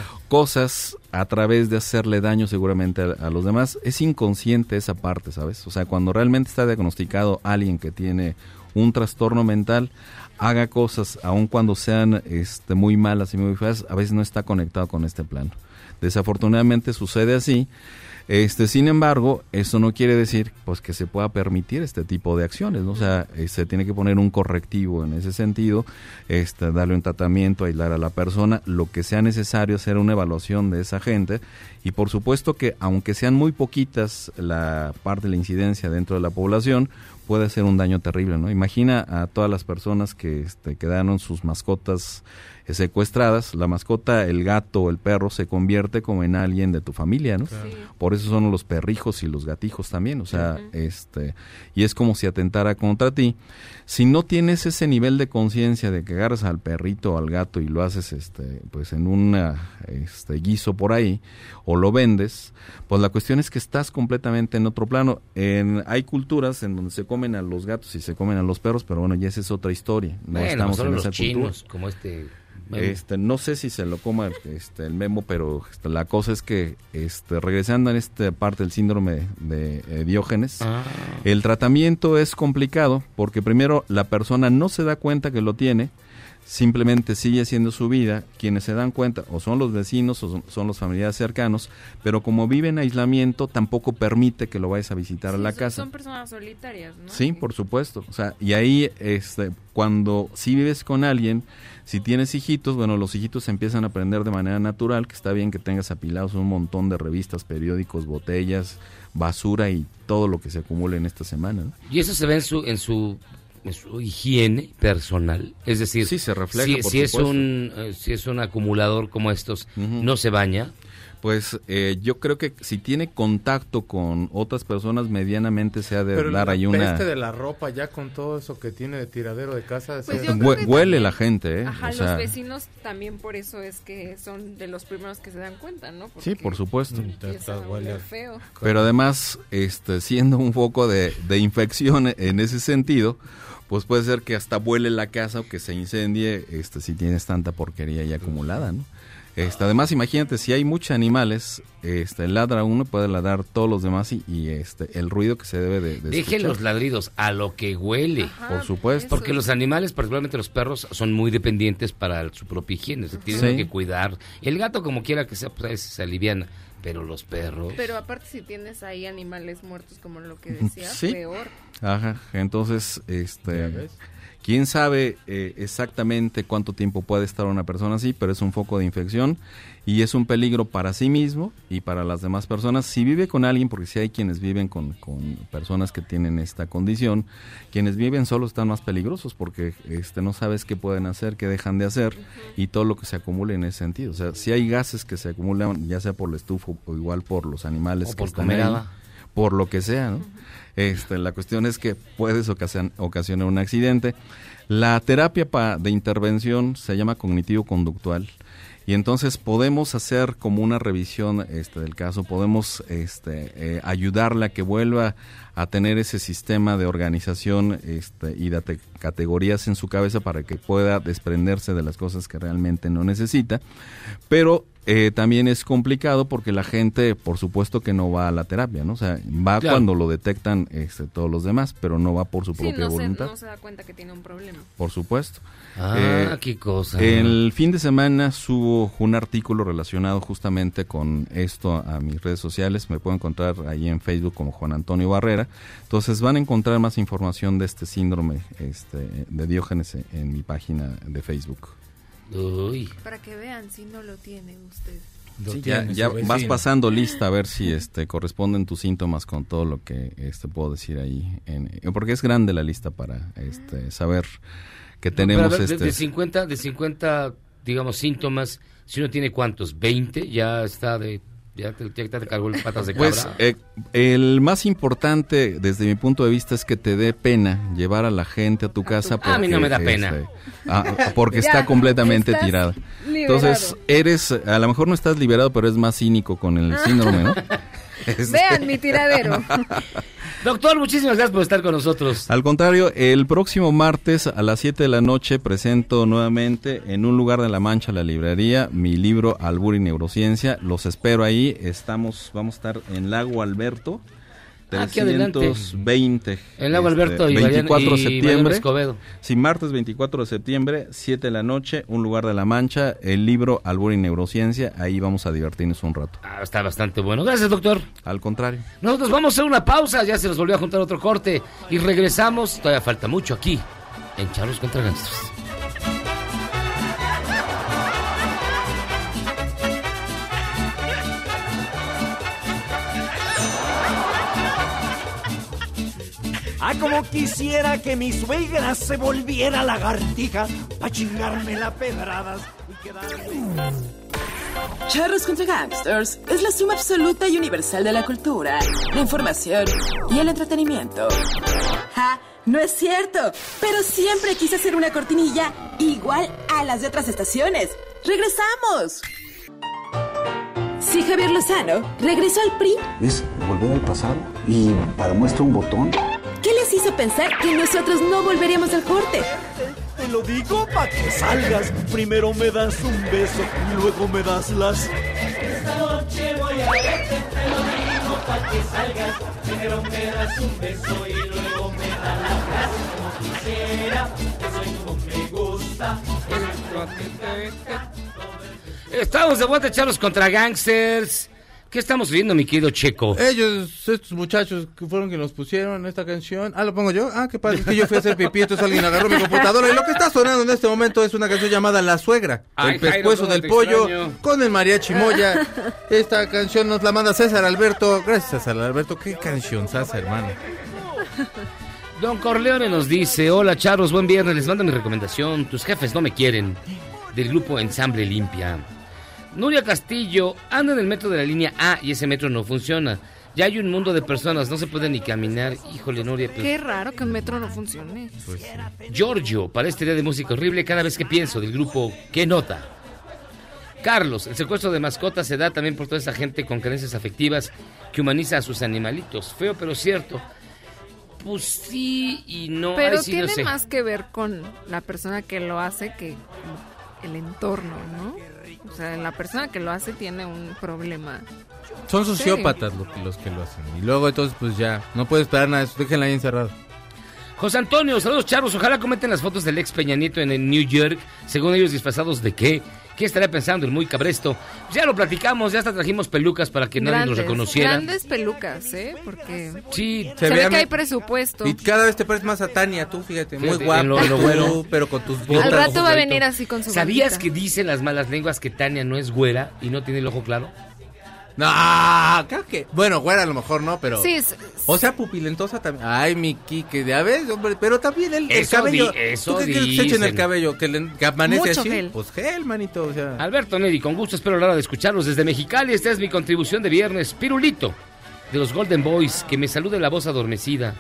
cosas a través de hacerle daño seguramente a, a los demás. Es inconsciente esa parte, ¿sabes? O sea, cuando realmente está diagnosticado alguien que tiene un trastorno mental, haga cosas, aun cuando sean este, muy malas y muy feas, a veces no está conectado con este plano. Desafortunadamente sucede así. Este, sin embargo, eso no quiere decir pues que se pueda permitir este tipo de acciones, ¿no? O sea, eh, se tiene que poner un correctivo en ese sentido, este, darle un tratamiento, aislar a la persona, lo que sea necesario, hacer una evaluación de esa gente y por supuesto que aunque sean muy poquitas la parte de la incidencia dentro de la población, puede hacer un daño terrible, ¿no? Imagina a todas las personas que este, quedaron sus mascotas eh, secuestradas, la mascota, el gato o el perro se convierte como en alguien de tu familia, ¿no? Claro. Sí. Por eso son los perrijos y los gatijos también, o sea, uh-huh. este, y es como si atentara contra ti. Si no tienes ese nivel de conciencia de que agarras al perrito o al gato y lo haces este, pues en un este, guiso por ahí, o lo vendes, pues la cuestión es que estás completamente en otro plano. En, hay culturas en donde se comen a los gatos y se comen a los perros, pero bueno, ya esa es otra historia. No bueno, estamos solo en los esa chinos, cultura. como este... Este, no sé si se lo coma este, el Memo, pero este, la cosa es que este, regresando en esta parte del síndrome de eh, Diógenes, ah. el tratamiento es complicado porque primero la persona no se da cuenta que lo tiene, simplemente sigue haciendo su vida. Quienes se dan cuenta o son los vecinos o son, son los familiares cercanos, pero como vive en aislamiento tampoco permite que lo vayas a visitar sí, a la son, casa. Son personas solitarias, ¿no? Sí, por supuesto. O sea, y ahí este, cuando si vives con alguien, si tienes hijitos, bueno, los hijitos empiezan a aprender de manera natural que está bien que tengas apilados un montón de revistas, periódicos, botellas, basura y todo lo que se acumule en esta semana, ¿no? Y eso se ve en su en su, en su higiene personal, es decir, sí se refleja, si, por si es supuesto. un uh, si es un acumulador como estos, uh-huh. no se baña. Pues eh, yo creo que si tiene contacto con otras personas, medianamente se ha de Pero dar ahí una... Pero la peste de la ropa ya con todo eso que tiene de tiradero de casa... Pues eso... Hue- huele también, la gente, ¿eh? Ajá, o sea, los vecinos también por eso es que son de los primeros que se dan cuenta, ¿no? Porque sí, por supuesto. Huele feo. Pero además, este, siendo un foco de, de infección en ese sentido... pues puede ser que hasta vuele la casa o que se incendie este, si tienes tanta porquería ahí acumulada, ¿no? Este, además, imagínate, si hay muchos animales, este, ladra uno, puede ladrar todos los demás y, y este, el ruido que se debe de, de Deje los ladridos a lo que huele. Ajá, por supuesto. Porque los animales, particularmente los perros, son muy dependientes para su propia higiene, se tienen sí. que cuidar. El gato, como quiera que sea, pues se aliviana. Pero los perros... Pero aparte si tienes ahí animales muertos como lo que decía, sí. peor. Ajá, entonces, este... Quién sabe eh, exactamente cuánto tiempo puede estar una persona así, pero es un foco de infección y es un peligro para sí mismo y para las demás personas. Si vive con alguien, porque si hay quienes viven con, con personas que tienen esta condición, quienes viven solos están más peligrosos porque este no sabes qué pueden hacer, qué dejan de hacer y todo lo que se acumula en ese sentido. O sea, si hay gases que se acumulan, ya sea por la estufa o igual por los animales o que por están ahí, comer, por lo que sea, ¿no? Este, la cuestión es que puedes ocasion, ocasionar un accidente. La terapia pa, de intervención se llama cognitivo-conductual y entonces podemos hacer como una revisión este, del caso, podemos este, eh, ayudarla a que vuelva a tener ese sistema de organización este, y de categorías en su cabeza para que pueda desprenderse de las cosas que realmente no necesita, pero eh, también es complicado porque la gente, por supuesto que no va a la terapia, ¿no? O sea, va claro. cuando lo detectan este, todos los demás, pero no va por su sí, propia no voluntad. Se, no se da cuenta que tiene un problema. Por supuesto. Ah, eh, qué cosa. El fin de semana subo un artículo relacionado justamente con esto a mis redes sociales. Me puedo encontrar ahí en Facebook como Juan Antonio Barrera. Entonces van a encontrar más información de este síndrome este, de Diógenes en mi página de Facebook. Uy. Para que vean si no lo tiene usted. Sí, ya ya vas pasando lista a ver si este corresponden tus síntomas con todo lo que este puedo decir ahí, en, porque es grande la lista para este saber que tenemos no, ver, este de, de cincuenta de cincuenta digamos síntomas, si uno tiene cuántos, veinte ya está de ya te, ya te cargó las patas de cabra. Pues eh, el más importante desde mi punto de vista es que te dé pena llevar a la gente a tu casa porque, a mí no me da pena este, ah, porque está completamente tirada. Liberado. Entonces eres, a lo mejor no estás liberado, pero es más cínico con el síndrome, ¿no? Este... Vean mi tiradero. Doctor, muchísimas gracias por estar con nosotros. Al contrario, el próximo martes a las siete de la noche presento nuevamente en Un Lugar de la Mancha, la librería, mi libro Albur y Neurociencia. Los espero ahí. Estamos, vamos a estar en Lago Alberto. trescientos veinte. En Lago Alberto este, y veinticuatro de septiembre. Escobedo. Sí, martes veinticuatro de septiembre, siete de la noche, Un Lugar de la Mancha, el libro Albur y Neurociencia. Ahí vamos a divertirnos un rato. Ah, está bastante bueno. Gracias, doctor. Al contrario. Nosotros vamos a hacer una pausa, ya se nos volvió a juntar otro corte y regresamos. Todavía falta mucho aquí en Charros contra Gangsters. Ah, como quisiera que mi suegra se volviera lagartija pa' chingarme la pedradas y quedarme... Charros contra Gangsters es la suma absoluta y universal de la cultura, la información y el entretenimiento. ¡Ja! No es cierto, pero siempre quise hacer una cortinilla igual a las de otras estaciones. ¡Regresamos! Sí, Javier Lozano regresó al P R I. Es volver al pasado y para muestra un botón. ¿Qué les hizo pensar que nosotros no volveríamos al corte? Te lo digo pa' que salgas. Primero me das un beso y luego me das las... Esta noche voy a verte, te lo digo pa' que salgas. Primero me das un beso y luego me das las gracias. Como quisiera, eso es como me gusta. Estamos de vuelta, Charlos contra Gangsters. ¿Qué estamos viendo, mi querido Checo? Ellos, estos muchachos que fueron quienes nos pusieron esta canción. Ah, ¿lo pongo yo? Ah, qué padre, es que yo fui a hacer pipí, entonces alguien agarró mi computadora. Y lo que está sonando en este momento es una canción llamada La Suegra, Ay, el pescuezo Jairo, del pollo, extraño. con el mariachi Moya. Esta canción nos la manda César Alberto. Gracias, César Alberto. Qué canción, Sasa, hermano. Don Corleone nos dice: hola, Charros, buen viernes, les mando mi recomendación, Tus jefes no me quieren, del grupo Ensamble Limpia. Nuria Castillo, anda en el metro de la línea A y ese metro no funciona. Ya hay un mundo de personas, no se puede ni caminar. Híjole, Nuria. Pues... Qué raro que un metro no funcione. Pues, sí. Giorgio, para este día de música horrible, cada vez que pienso del grupo ¿Qué nota? Carlos, el secuestro de mascotas se da también por toda esa gente con carencias afectivas que humaniza a sus animalitos. Feo, pero cierto. Pues sí y no. Pero Ay, sí, tiene no sé. más que ver con la persona que lo hace que el entorno, ¿no? O sea, la persona que lo hace tiene un problema. Son sociópatas los que, los que lo hacen. Y luego entonces pues ya, no puede esperar nada de eso, déjenla ahí encerrado. José Antonio, saludos, Charros, ojalá comenten las fotos del ex Peña Nieto en el New York, según ellos disfrazados de qué, ¿Qué estaría pensando el muy cabresto? Ya lo platicamos, ya hasta trajimos pelucas para que nadie Grandes, nos reconociera. Grandes pelucas, ¿eh? Porque sí, se, se ve que hay presupuesto. Y cada vez te pareces más a Tania, tú, fíjate, muy Fíjate, guapo, en lo- en lo tú, güero. pero con tus botas. Al rato va a ojo venir clarito. así con su ¿Sabías bandita. que dicen las malas lenguas que Tania no es güera y no tiene el ojo claro? No, creo que... Bueno, güera a lo mejor no, pero... Sí, es- O sea, pupilentosa también. Ay, mi Kike, ya ves, hombre, pero también el, el Eso cabello. di- eso ¿Tú qué quieres que se echen dicen. el cabello? ¿Que, le, que amanece Mucho así? gel. Pues gel, manito, o sea... Alberto Neri, con gusto espero la hora de escucharlos desde Mexicali. Esta es mi contribución de viernes. Pirulito, de los Golden Boys, que me salude la voz adormecida.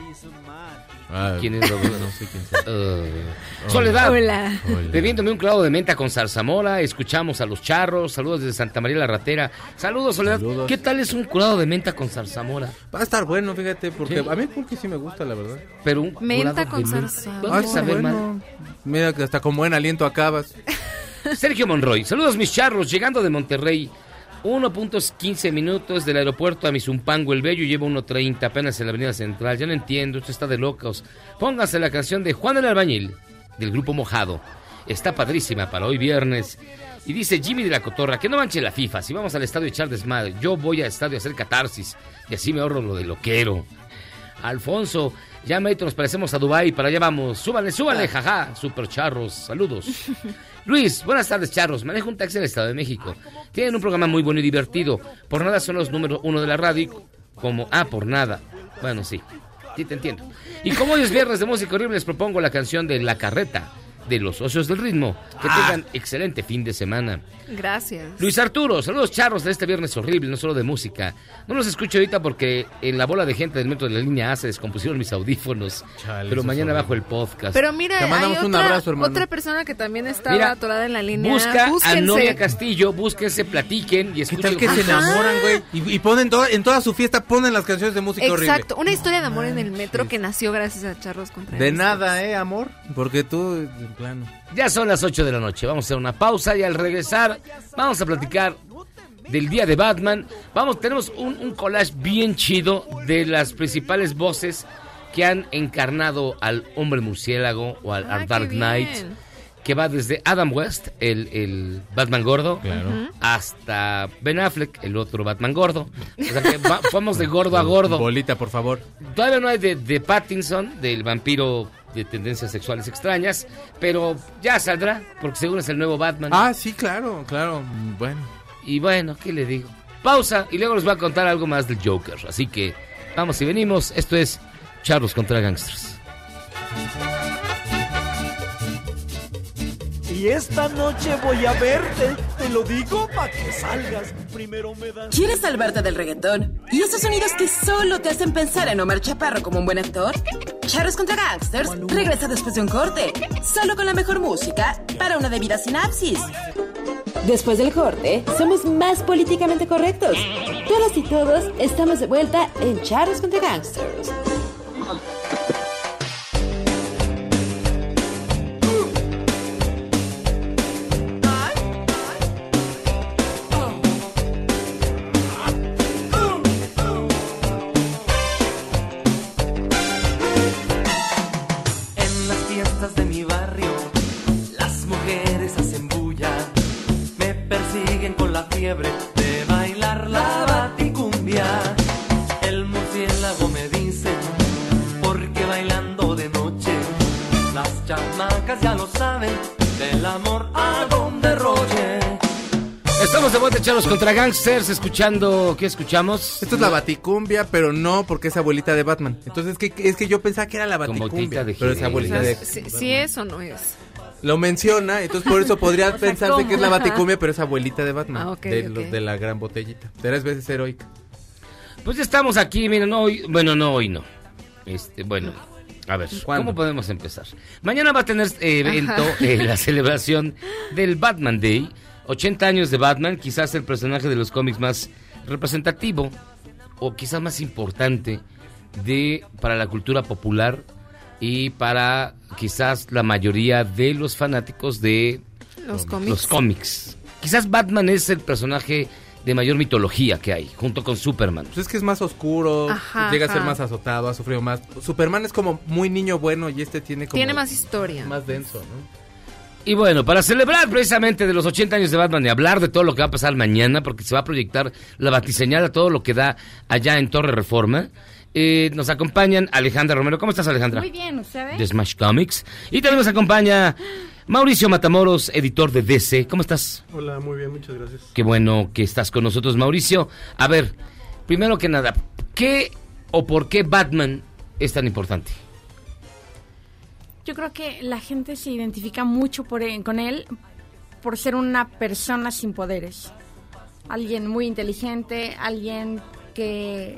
Ah, ¿Quién es? No sé quién sea. Uh, Soledad, Hola. bebiéndome un clavo de menta con zarzamora. Escuchamos a los charros. Saludos desde Santa María la Ratera. Saludos, Soledad. Saludos. ¿Qué tal es un curado de menta con zarzamora? Va a estar bueno, fíjate, porque Sí. a mí porque sí me gusta, la verdad. Pero un Menta curado con de menta. zarzamora. ¿Dónde Ah, está sabe mal? bueno. Mira que hasta con buen aliento acabas. Sergio Monroy, saludos mis charros, llegando de Monterrey, uno punto quince minutos del aeropuerto a Mizumpango el Bello, llevo uno treinta apenas en la avenida central, ya no entiendo, esto está de locos. Pónganse la canción de Juan el Albañil, del grupo Mojado, está padrísima para hoy viernes. Y dice Jimmy de la Cotorra, que no manche la FIFA, si vamos al estadio a echar desmadre, yo voy al estadio a hacer catarsis, y así me ahorro lo de loquero. Alfonso, ya Meito, nos parecemos a Dubái, para allá vamos, súbanle, súbanle, jaja, super charros, saludos. Luis, buenas tardes, charros, manejo un taxi en el Estado de México, tienen un programa muy bueno y divertido, por nada son los número uno de la radio, como, ah, por nada, bueno, sí, sí te entiendo. Y como hoy es viernes de música horrible, les propongo la canción de La Carreta, de los Ocios del Ritmo, que Ah. tengan excelente fin de semana. Gracias. Luis Arturo, saludos charros de este viernes horrible, no solo de música. No los escucho ahorita porque en la bola de gente del metro de la línea A se descompusieron mis audífonos. Chale, pero eso mañana es bajo el podcast. Pero mira, Te mandamos hay un otra, abrazo, hermano. otra persona que también estaba Mira, atorada en la línea. busca a Búsquense. Novia Castillo, búsquense, platiquen y ¿Qué escuchen. tal que se Ajá. enamoran, güey? Y, y ponen toda, en toda su fiesta ponen las canciones de música horrible. Exacto, una historia de amor en el metro que nació gracias a Charros contra De Gangsters. nada, eh, amor. Porque tú, en plano. Ya son las ocho de la noche, vamos a hacer una pausa y al regresar vamos a platicar del día de Batman. Vamos, tenemos un, un collage bien chido de las principales voces que han encarnado al hombre murciélago o al Ah, al Dark qué Knight, bien. que va desde Adam West, el, el Batman gordo, Claro. hasta Ben Affleck, el otro Batman gordo. O sea que va- vamos de gordo a gordo. Bolita, por favor. Todavía no hay de, de Pattinson, del vampiro de tendencias sexuales extrañas, pero ya saldrá, porque según es el nuevo Batman. Ah, sí, claro, claro. Bueno. Y bueno, ¿qué le digo? Pausa y luego les voy a contar algo más del Joker. Así que vamos y venimos. Esto es Charlos contra Gangsters. Y esta noche voy a verte, te lo digo pa' que salgas. Primero me das... ¿Quieres salvarte del reggaetón? ¿Y esos sonidos que solo te hacen pensar en Omar Chaparro como un buen actor? Charros contra Gangsters regresa después de un corte, solo con la mejor música para una debida sinapsis. Después del corte, somos más políticamente correctos. Todas y todos estamos de vuelta en Charros contra Gangsters. En las fiestas de mi barrio, las mujeres hacen bulla, me persiguen con la fiebre de bailar la baticumbia. El murciélago me dice, porque bailando de noche, las chamacas ya lo saben, del amor hago un derroche. Estamos de vuelta, Charlos contra Gangsters, escuchando... ¿Qué escuchamos? Esto es la baticumbia, pero no porque es abuelita de Batman. Entonces es que, es que yo pensaba que era la Con baticumbia, botita de pero es Jerez. abuelita de... Si, si es o no es. Lo menciona, entonces por eso podría sea, pensarse ¿cómo? que es la Ajá. baticumbia, pero es abuelita de Batman. Ah, ok, de, ok. los- de la gran botellita. Tres veces heroica. Pues ya estamos aquí, miren, hoy... Bueno, no, hoy no. Este, bueno... A ver, ¿Cuándo? ¿cómo podemos empezar? Mañana va a tener eh, evento Ajá. eh, la celebración del Batman Day. ochenta años de Batman, quizás el personaje de los cómics más representativo o quizás más importante de para la cultura popular y para quizás la mayoría de los fanáticos de Los cómics. los cómics. Quizás Batman es el personaje de mayor mitología que hay, junto con Superman. Pues es que es más oscuro, Ajá, llega a ser ajá. más azotado, ha sufrido más. Superman es como muy niño bueno y este tiene como... Tiene más historia. Más denso, ¿no? Y bueno, para celebrar precisamente de los ochenta años de Batman y hablar de todo lo que va a pasar mañana, porque se va a proyectar la batiseñal a todo lo que da allá en Torre Reforma, eh, nos acompañan Alejandra Romero. ¿Cómo estás, Alejandra? Muy bien, ¿ustedes? De Smash Comics. Y también nos acompaña Mauricio Matamoros, editor de D C. ¿Cómo estás? Hola, muy bien, muchas gracias. Qué bueno que estás con nosotros, Mauricio. A ver, primero que nada, ¿qué o por qué Batman es tan importante? Yo creo que la gente se identifica mucho por él, con él por ser una persona sin poderes. Alguien muy inteligente, alguien que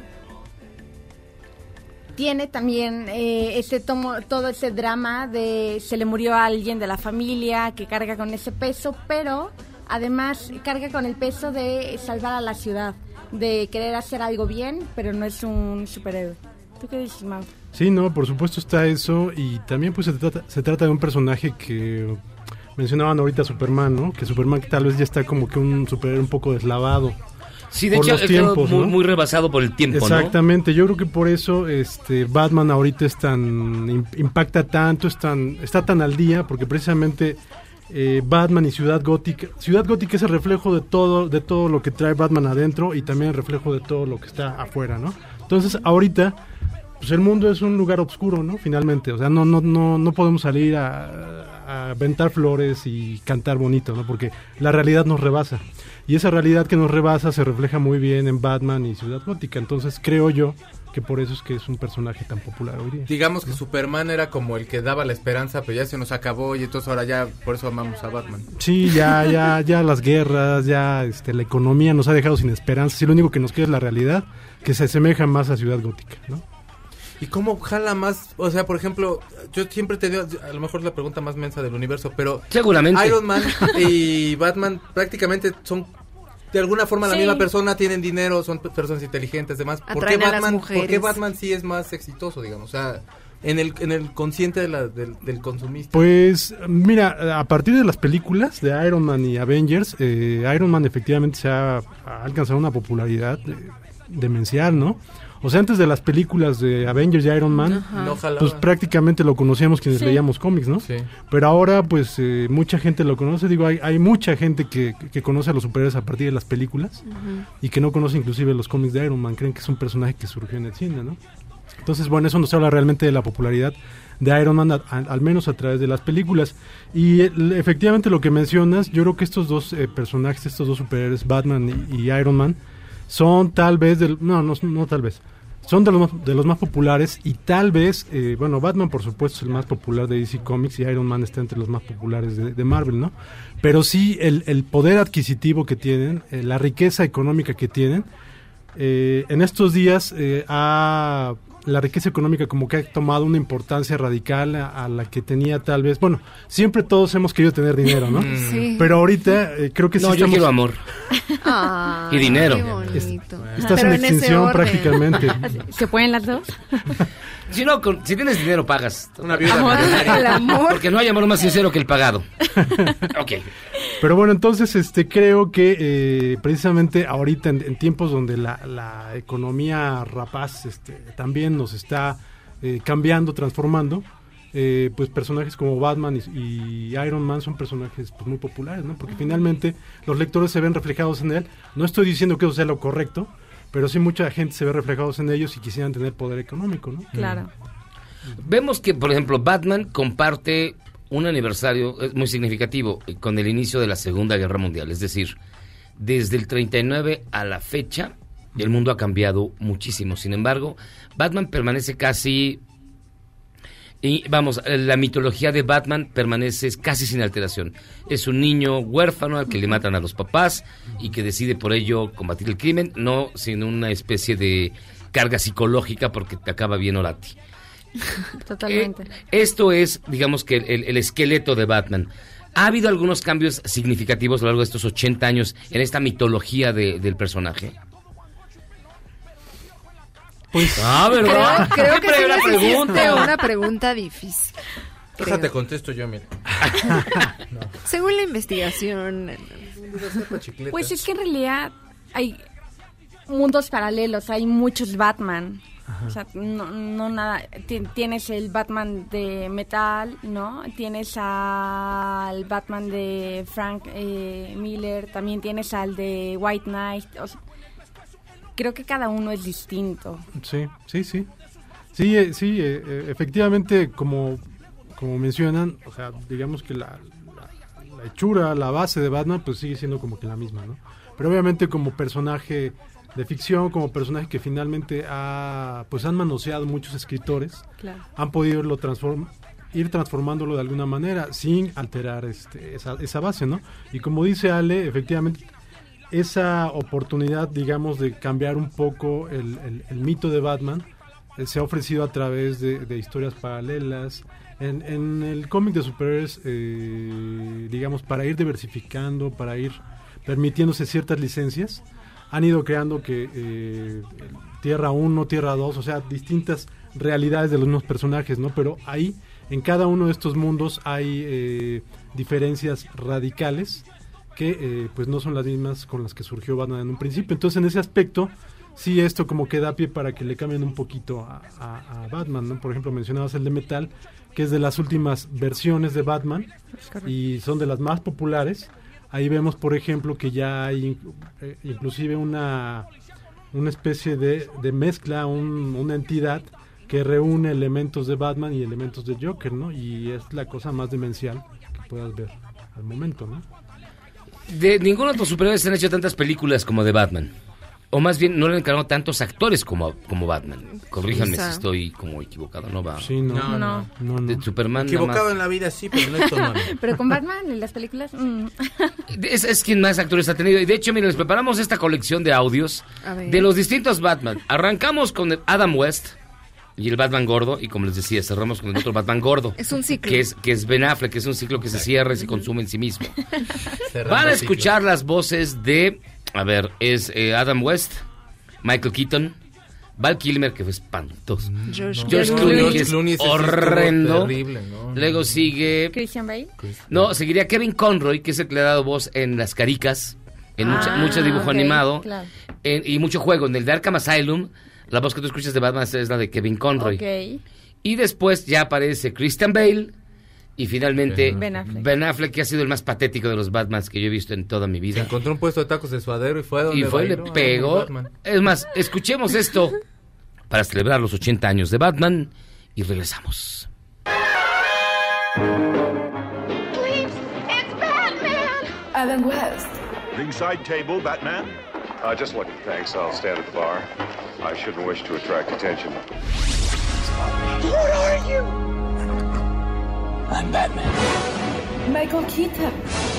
tiene también eh, ese tomo, todo ese drama de se le murió a alguien de la familia, que carga con ese peso, pero además carga con el peso de salvar a la ciudad, de querer hacer algo bien, pero no es un superhéroe. ¿Tú qué dices, Mau? Sí, no, por supuesto está eso, y también pues se trata, se trata de un personaje que mencionaban ahorita, Superman, ¿no? Que Superman tal vez ya está como que un superhéroe un poco deslavado. Sí, de hecho, es muy, ¿no? muy rebasado por el tiempo, Exactamente, ¿no? Yo creo que por eso este Batman ahorita es tan impacta tanto, es tan, está tan al día, porque precisamente eh, Batman y Ciudad Gótica, Ciudad Gótica es el reflejo de todo, de todo lo que trae Batman adentro y también el reflejo de todo lo que está afuera, ¿no? Entonces, ahorita pues el mundo es un lugar oscuro, ¿no? Finalmente, o sea, no no no no podemos salir a, a aventar flores y cantar bonito, ¿no? Porque la realidad nos rebasa. Y esa realidad que nos rebasa se refleja muy bien en Batman y Ciudad Gótica. Entonces, creo yo que por eso es que es un personaje tan popular hoy día. Digamos que ¿no? Superman era como el que daba la esperanza, pero ya se nos acabó y entonces ahora ya por eso amamos a Batman. Sí, ya ya ya las guerras, ya este la economía nos ha dejado sin esperanza. Y lo único que nos queda es la realidad, que se asemeja más a Ciudad Gótica, ¿no? ¿Y cómo jala más? O sea, por ejemplo, yo siempre te digo, a lo mejor es la pregunta más mensa del universo, pero seguramente Iron Man y Batman prácticamente son de alguna forma la Sí. misma persona, tienen dinero, son personas inteligentes, demás. ¿Por qué Atraen a las Batman? mujeres. ¿Por qué Batman sí es más exitoso, digamos? O sea, en el en el consciente de la, del, del consumista. Pues mira, a partir de las películas de Iron Man y Avengers, eh, Iron Man efectivamente se ha, ha alcanzado una popularidad eh, demencial, ¿no? O sea, antes de las películas de Avengers y Iron Man, No jalaba. pues prácticamente lo conocíamos quienes Sí. leíamos cómics, ¿no? Sí. Pero ahora, pues, eh, mucha gente lo conoce. Digo, hay, hay mucha gente que, que conoce a los superhéroes a partir de las películas Ujú. y que no conoce inclusive los cómics de Iron Man. Creen que es un personaje que surgió en el cine, ¿no? Entonces, bueno, eso nos habla realmente de la popularidad de Iron Man, a- a- al menos a través de las películas. Y eh, efectivamente lo que mencionas, yo creo que estos dos eh, personajes, estos dos superhéroes, Batman y, y Iron Man, son tal vez, del, no, no, no tal vez, son de los más, de los más populares y tal vez, eh, bueno, Batman por supuesto es el más popular de D C Comics y Iron Man está entre los más populares de, de Marvel, ¿no? Pero sí el, el poder adquisitivo que tienen, eh, la riqueza económica que tienen, eh, en estos días eh, ha... la riqueza económica como que ha tomado una importancia radical a, a la que tenía tal vez, bueno, siempre todos hemos querido tener dinero, ¿no? Sí. Pero ahorita eh, creo que No, sí yo estamos- quiero amor. Ah, Y dinero. qué bonito. Estás Pero en en ese extinción orden. prácticamente. ¿Se pueden las dos? Si no, con- si tienes dinero, pagas. Una viuda Amor, millonaria. el amor. Porque no hay amor más sincero que el pagado. Ok. Pero bueno, entonces este creo que eh, precisamente ahorita en, en tiempos donde la, la economía rapaz este, también nos está eh, cambiando, transformando, eh, pues personajes como Batman y, y Iron Man son personajes pues, muy populares, ¿no? Porque finalmente los lectores se ven reflejados en él. No estoy diciendo que eso sea lo correcto, pero sí mucha gente se ve reflejados en ellos y quisieran tener poder económico, ¿no? Claro. Vemos que, por ejemplo, Batman comparte un aniversario eh, muy significativo eh, con el inicio de la Segunda Guerra Mundial. Es decir, desde el treinta y nueve a la fecha, el mundo ha cambiado muchísimo. Sin embargo, Batman permanece casi... Y vamos, la mitología de Batman permanece casi sin alteración. Es un niño huérfano al que le matan a los papás y que decide por ello combatir el crimen, no sin una especie de carga psicológica porque te acaba bien Orati. Totalmente. Eh, esto es, digamos que el, el esqueleto de Batman. ¿Ha habido algunos cambios significativos a lo largo de estos ochenta años en esta mitología de, del personaje? Pues, ah, ¿verdad? Creo, creo que Siempre sí hay una nos hiciste pregunta. una pregunta difícil. Déjate Creo. contesto yo, mira. Según la investigación, Pues es que en realidad hay mundos paralelos, hay muchos Batman. O sea, no, no nada. Tien- Tienes el Batman de metal, ¿no? Tienes al Batman de Frank eh, Miller, también tienes al de White Knight. O sea, creo que cada uno es distinto. Sí, sí, sí. Sí, eh, sí, eh, eh, efectivamente, como, como mencionan, o sea, digamos que la, la, la hechura, la base de Batman, pues sigue siendo como que la misma, ¿no? Pero obviamente como personaje de ficción, como personaje que finalmente ha, pues han manoseado muchos escritores, Claro. han podido irlo transform, ir transformándolo de alguna manera sin alterar este, esa, esa base, ¿no? Y como dice Ale, efectivamente, esa oportunidad, digamos, de cambiar un poco el, el, el mito de Batman, eh, se ha ofrecido a través de, de historias paralelas. En, en el cómic de superhéroes, eh, digamos, para ir diversificando, para ir permitiéndose ciertas licencias, han ido creando que eh, Tierra uno, Tierra dos, o sea, distintas realidades de los mismos personajes, ¿no? Pero ahí, en cada uno de estos mundos hay eh, diferencias radicales que eh, pues no son las mismas con las que surgió Batman en un principio. Entonces, en ese aspecto, sí, esto como que da pie para que le cambien un poquito a, a, a Batman, ¿no? Por ejemplo, mencionabas el de metal, que es de las últimas versiones de Batman y son de las más populares. Ahí vemos, por ejemplo, que ya hay eh, inclusive una, una especie de, de mezcla, un, una entidad que reúne elementos de Batman y elementos de Joker, ¿no? Y es la cosa más demencial que puedas ver al momento, ¿no? De ningún otro superhéroe se han hecho tantas películas como de Batman. O más bien, no le han encargado tantos actores como, como Batman. Corríjanme Quizá. si estoy como equivocado, ¿no? Va. Sí, no. No, no. no, De Superman. Equivocado nada más. en la vida, sí, pero no esto no. Pero con Batman en las películas... mm. Es, es quien más actores ha tenido. Y de hecho, miren, les preparamos esta colección de audios A ver. de los distintos Batman. Arrancamos con el Adam West y el Batman gordo. Y como les decía, cerramos con el otro Batman gordo. Es un ciclo. Que es, que es Ben Affleck, que es un ciclo que se cierra y se consume en sí mismo. Cerrando Van a ciclo. escuchar las voces de... A ver, es eh, Adam West, Michael Keaton, Val Kilmer, que fue espantoso. George George Clooney. Clooney, George que es Clooney, ese sí estuvo horrendo. terrible, ¿no? Luego sigue... Christian Bale. No, seguiría Kevin Conroy, que es el que le ha dado voz en Las Caricas, en mucha, Ah, mucho dibujo ok, animado, claro. en- y mucho juego. En el de Arkham Asylum, la voz que tú escuchas de Batman es la de Kevin Conroy. Ok. Y después ya aparece Christian Bale, y finalmente Ben Affleck. Ben Affleck, que ha sido el más patético de los Batmans que yo he visto en toda mi Se vida. encontró un puesto de tacos de suadero y fue a donde Y fue, le bailó, ah, pegó. con Batman. Es más, escuchemos esto para celebrar los ochenta años de Batman y regresamos. Adam West. Ringside table, Batman? Uh, just looking, thanks. I'll stand at the bar. I shouldn't wish to attract attention. What are you? I'm Batman. Michael Keaton.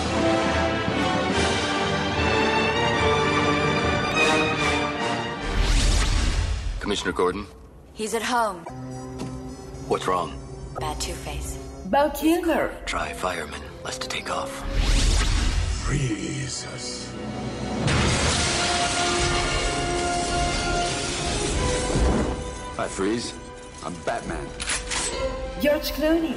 Commissioner Gordon, He's at home. what's wrong? Bad Two-Face. Val Kilmer. Try fireman. Less to take off. Freeze us. Hi, Freeze. I'm Batman. George Clooney.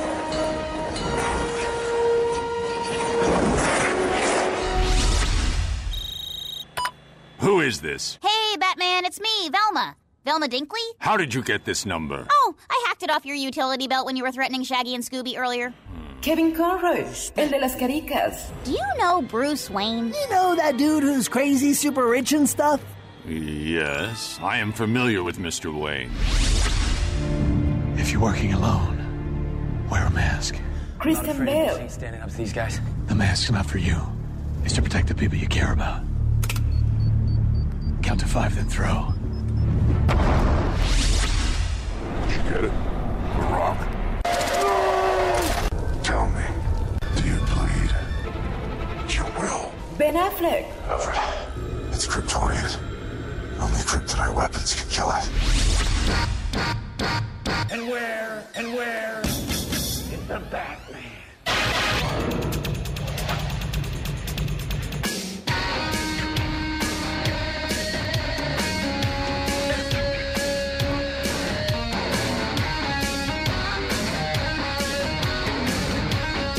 Who is this? Hey, Batman, it's me, Velma. Velma Dinkley? How did you get this number? Oh, I hacked it off your utility belt when you were threatening Shaggy and Scooby earlier. Kevin Conroy. El de las caricas. Do you know Bruce Wayne? You know that dude who's crazy, super rich and stuff? Yes, I am familiar with Mister Wayne. If you're working alone, wear a mask. Christian Bale. Standing up to these guys. The mask's not for you. It's to protect the people you care about. Count to five, then throw. Did you get it? Rock. Tell me, do you bleed? You will. Ben Affleck. Alfred, it's Kryptonian. Only kryptonite weapons can kill it. And where, and where is the Batman?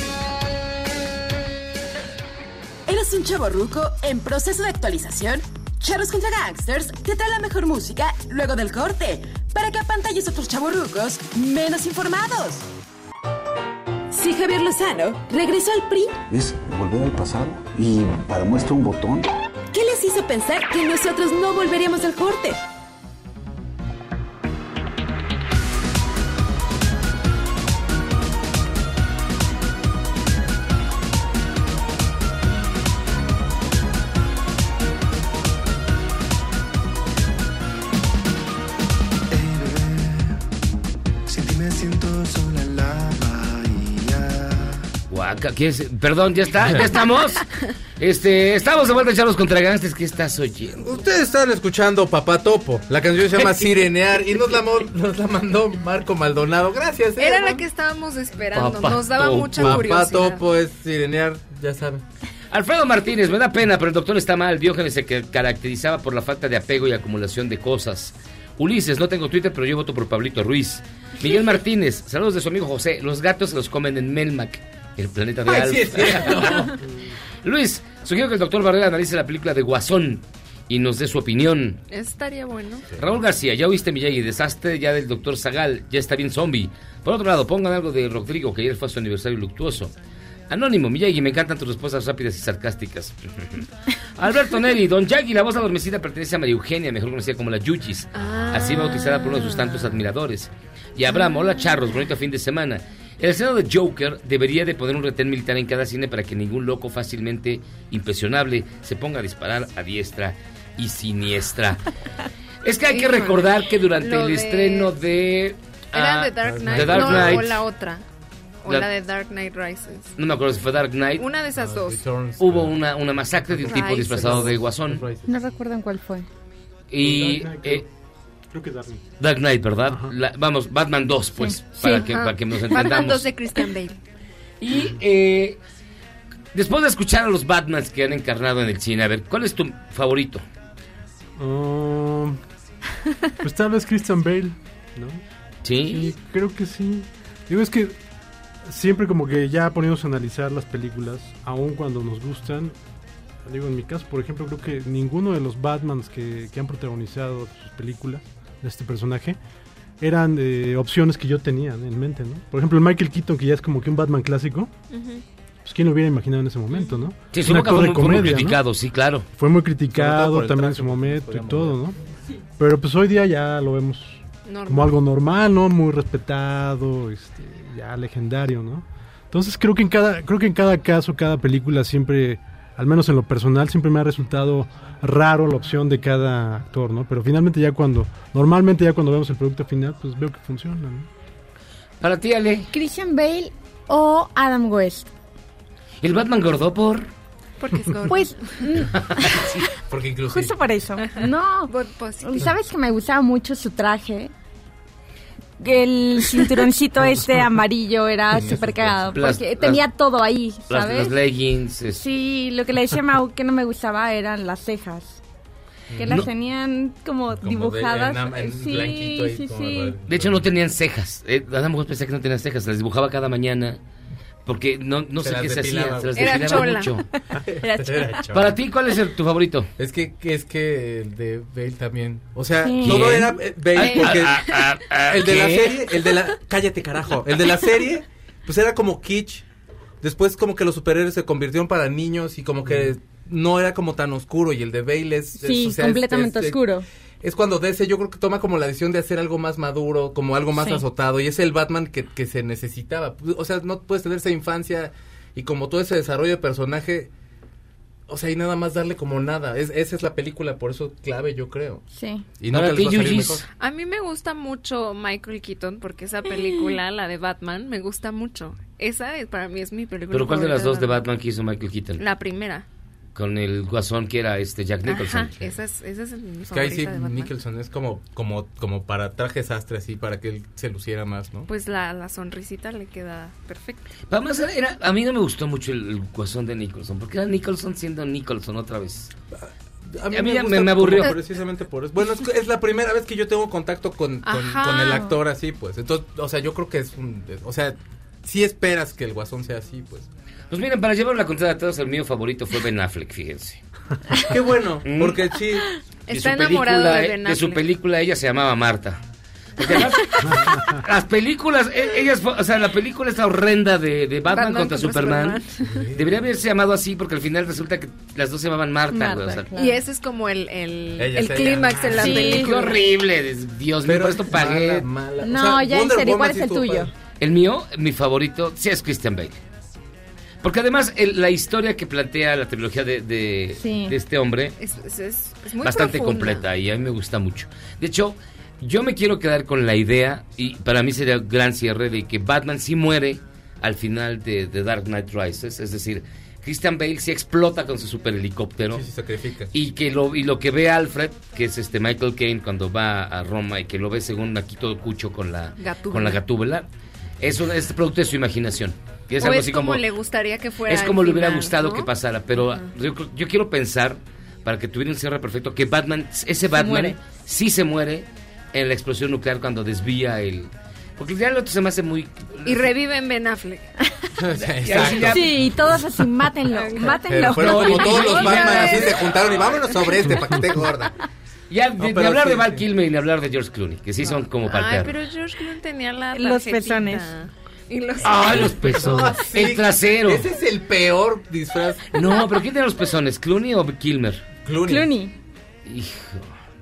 ¿Eres un chavorruco en proceso de actualización? Charros contra Gangsters te trae la mejor música luego del corte, para que apantalles a otros chavorrucos menos informados. Si Javier Lozano regresó al P R I, Es volver al pasado y para muestra un botón. ¿qué les hizo pensar que nosotros no volveríamos al corte? Sin ti me siento sola en la bahía. Guaca, ¿qué es? Perdón, ¿ya está? ¿Ya estamos? Este, estamos de vuelta en Charlos contra Gangsters. ¿Qué estás oyendo? Ustedes están escuchando Papá Topo. La canción se llama Sirenear y nos la, mo- nos la mandó Marco Maldonado. Gracias. eh, Era ¿no? la que estábamos esperando. Papá Nos daba Topo. mucha Papá curiosidad. Topo es Sirenear, ya saben. Alfredo Martínez, me da pena, pero el doctor está mal. Diógenes se que- caracterizaba por la falta de apego y acumulación de cosas. Ulises, no tengo Twitter, pero yo voto por Pablito Ruiz. Miguel Martínez, saludos de su amigo José. Los gatos se los comen en Melmac, el planeta de Ay, Alf. sí es cierto. Luis, sugiero que el doctor Barrera analice la película de Guasón y nos dé su opinión. Estaría bueno. Raúl García, ya oíste Miyagi, desastre ya del doctor Zagal, ya está bien zombie. Por otro lado, pongan algo de Rodrigo, que ayer fue su aniversario luctuoso. Anónimo, Miyagi, me encantan tus respuestas rápidas y sarcásticas. Alberto Neri, Don Yagi, la voz adormecida pertenece a María Eugenia, mejor conocida como la Yuyis, Ah. así bautizada por uno de sus tantos admiradores. Y Abraham, hola charros, bonito fin de semana. El escenario de Joker debería de poner un retén militar en cada cine para que ningún loco fácilmente impresionable se ponga a disparar a diestra y siniestra. Es que hay que Híjole. recordar que durante Lo el de- estreno de... Era ah, The Dark Knight, The Dark no, Knight. o la otra. O La- la de Dark Knight Rises. No me acuerdo si fue Dark Knight. Una de esas dos. Hubo una, una masacre de un tipo Rises. disfrazado de guasón. No recuerdo en cuál fue. Y... Dark Knight, eh, Creo que Dark Knight. Dark Knight, ¿verdad? La- vamos, Batman dos, pues, Sí. para, Sí. que, Ajá. para que nos Batman entendamos. dos de Christian Bale. Y eh, después de escuchar a los Batmans que han encarnado en el cine, a ver, ¿cuál es tu favorito? Um, pues tal vez Christian Bale, ¿no? ¿Sí? Sí, creo que sí. Digo, es que siempre como que ya poniéndonos a analizar las películas, aun cuando nos gustan, digo, en mi caso, por ejemplo, creo que ninguno de los Batmans que, que han protagonizado sus películas de este personaje eran eh, opciones que yo tenía en mente, ¿no? Por ejemplo, el Michael Keaton, que ya es como que un Batman clásico, pues quién lo hubiera imaginado en ese momento, ¿no? Sí, Es su un época actor fue, de muy- fue muy comedia, ¿no? criticado, sí, claro. Fue muy Sobre todo criticado por el también en traje su que momento y podía todo, ¿no? Pero pues hoy día ya lo vemos Normal. como algo normal, ¿no? Muy respetado, este, ya legendario, ¿no? Entonces creo que en cada, creo que en cada caso, cada película siempre, al menos en lo personal, siempre me ha resultado raro la opción de cada actor, ¿no? Pero finalmente ya cuando, normalmente ya cuando vemos el producto final, pues veo que funciona, ¿no? Para ti, Ale, Christian Bale o Adam West. el Batman gordo por... Porque es gordo. Pues, mm, Porque incluso justo por eso. No, But positive. ¿sabes que me gustaba mucho su traje? El cinturoncito este amarillo era súper cagado, Las- porque las- tenía todo ahí, Las, ¿sabes? las leggings. es- Sí, lo que le decía a Mau que no me gustaba eran las cejas. Que las No. tenían como, Como de- dibujadas. en- en sí, blanquito ahí, sí, como sí. algo- De hecho, no tenían cejas. Eh, Adam West pensé que no tenían cejas. Las dibujaba cada mañana. Porque no, no Se sé las qué se hacía. depilaba. Se las Era depilaba chola. mucho. Era chola. Para ti, ¿cuál es el- tu favorito? Es que, que es que el de Bale también. O sea, Sí. todo ¿Quién? era eh, Bale porque Ah, ah, ah, el de la ¿qué? serie, el de la cállate carajo, el de la serie pues era como kitsch. Después como que los superhéroes se convirtieron para niños y como que no era como tan oscuro y el de Bale es, es, Sí, o sea, es- completamente es- oscuro. Es cuando D C yo creo que toma como la decisión de hacer algo más maduro, como algo más Sí. azotado y es el Batman que, que se necesitaba. O sea, no puedes tener esa infancia y como todo ese desarrollo de personaje, o sea, y nada más darle como nada. Es, esa es la película, por eso clave yo creo. Sí. Y no Para que ti, les va a salir Yuyis. mejor. A mí me gusta mucho Michael Keaton porque esa película, la de Batman, me gusta mucho. Esa es, para mí es mi película ¿Pero cuál de las favorita dos de Batman que hizo Michael Keaton? La primera. Con el guasón que era este Jack Nicholson. Ajá, esa es, esa es mi Es que ahí sí, favorita de Batman. Nicholson es como, como, como para traje sastre así, para que él se luciera más, ¿no? Pues la, la sonrisita le queda perfecta. Vamos a, era, a mí no me gustó mucho el, el guasón de Nicholson, porque era Nicholson siendo Nicholson otra vez. A mí, A mí me, ya gusta me- me aburrió. como precisamente por eso. Bueno, es, que es la primera vez que yo tengo contacto con, con, Ajá. con el actor así, pues. Entonces, o sea, yo creo que es un... O sea, sí esperas que el guasón sea así, pues. Pues miren, para llevar la contraria a todos, el mío favorito fue Ben Affleck, fíjense. Qué bueno, ¿Mm? porque sí. De Está su enamorado película, de eh, Ben de su Affleck. película ella se llamaba Marta. Porque además, las películas, eh, ellas, o sea, la película está horrenda de, de Batman, Batman contra, contra Superman. Superman. Debería haberse llamado así porque al final resulta que las dos se llamaban Marta. Marta, güey, o sea, claro. Y ese es como el, el, Ella el se clímax llama. en la Sí, película. qué horrible, Dios mío, Pero por esto pagué. mala, mala. No, O sea, ya en Wonder serio, Woman ¿cuál sí es el estuvo tuyo? padre. El mío, mi favorito, sí es Christian Bale. Porque además el- la historia que plantea la trilogía de, de, Sí. de este hombre Es, es, es- es muy bastante profunda. completa y a mí me gusta mucho. De hecho, yo me quiero quedar con la idea, y para mí sería un gran cierre, de que Batman sí muere al final de, de Dark Knight Rises. Es decir, Christian Bale sí explota con su super helicóptero. Sí, se sacrifica. Y que lo y lo que ve Alfred, que es este Michael Caine cuando va a Roma y que lo ve según aquí todo cucho con la Gatúbela. con la gatúbela, eso es producto de su imaginación. Y es O algo es así como, como le gustaría que fuera. es al como le hubiera final, gustado ¿no? que pasara, pero Ajá. yo, creo- yo quiero pensar para que tuviera un cierre perfecto que Batman, ese Batman muere. sí se muere en la explosión nuclear cuando desvía el porque ya el otro se me hace muy Y reviven Ben Affleck. Exacto. Sí, y todos así, mátenlo, mátenlo. Pero fueron como No, todos y- los y- Batman ya así ves. se juntaron y vámonos sobre este para que esté gorda. ya No, de, de pero hablar sí, de Val sí. Kilmer y de hablar de George Clooney, que sí son como para Ay, el perro. pero George Clooney tenía la Los tarjetita. pezones. Y los Ah, los pezones. Sí, El trasero. Ese es el peor disfraz. No, pero ¿quién tiene los pezones? ¿Clooney o Kilmer? Clooney. Clooney. Hijo.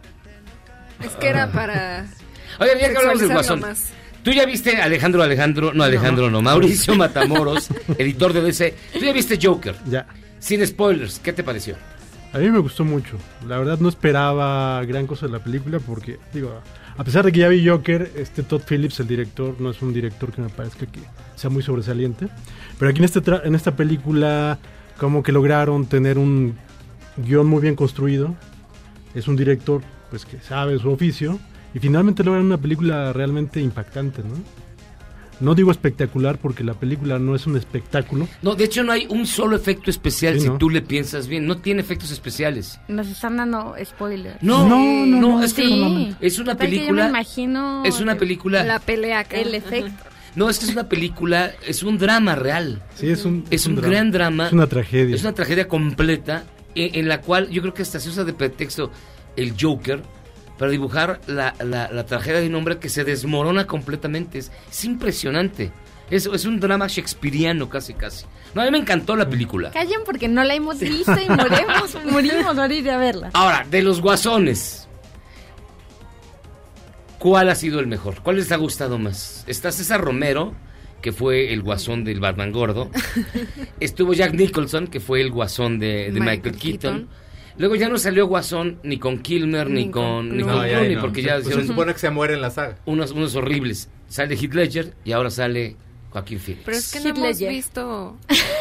Es que era para Oigan, ya que hablamos del sexualizarlo Guasón. más. Tú ya viste Alejandro Alejandro, no Alejandro, no, Mauricio Matamoros, editor de D C. Tú ya viste Joker. Ya. Sin spoilers, ¿qué te pareció? A mí me gustó mucho. La verdad no esperaba gran cosa de la película porque, digo, a pesar de que ya vi Joker, este Todd Phillips, el director, no es un director que me parezca que sea muy sobresaliente. Pero aquí en, este tra- en esta película como que lograron tener un guión muy bien construido. Es un director pues que sabe su oficio y finalmente logran una película realmente impactante, ¿no? No digo espectacular porque la película no es un espectáculo. No, de hecho no hay un solo efecto especial Sí, si ¿no? tú le piensas bien. No tiene efectos especiales. Nos están dando spoilers. No, No, no, no, no, es que sí. es una Tal que yo película. me imagino Es una película. La pelea acá. el efecto. No, es que es una película, es un drama real. Sí, es un, Es un gran drama. Es una tragedia. Es una tragedia completa en, en la cual yo creo que hasta se usa de pretexto el Joker para dibujar la, la, la tragedia de un hombre que se desmorona completamente. Es, es impresionante. Es, es un drama shakespeariano casi, casi. No, a mí me encantó la película. Callen porque no la hemos visto y morimos, morimos por ir a verla. Ahora, de los guasones, ¿cuál ha sido el mejor? ¿Cuál les ha gustado más? Está César Romero, que fue el guasón del Batman gordo. Estuvo Jack Nicholson, que fue el guasón de, de Michael, Michael Keaton. Keaton. Luego ya no salió guasón ni con Kilmer, ni, Ni con, con ni Clooney. con No, ya Clooney, no. porque ya Pues se hicieron supone que se muere en la saga. unos, unos horribles. Sale Heath Ledger y ahora sale Joaquín Phoenix. Pero es que no Heath hemos Ledger. visto.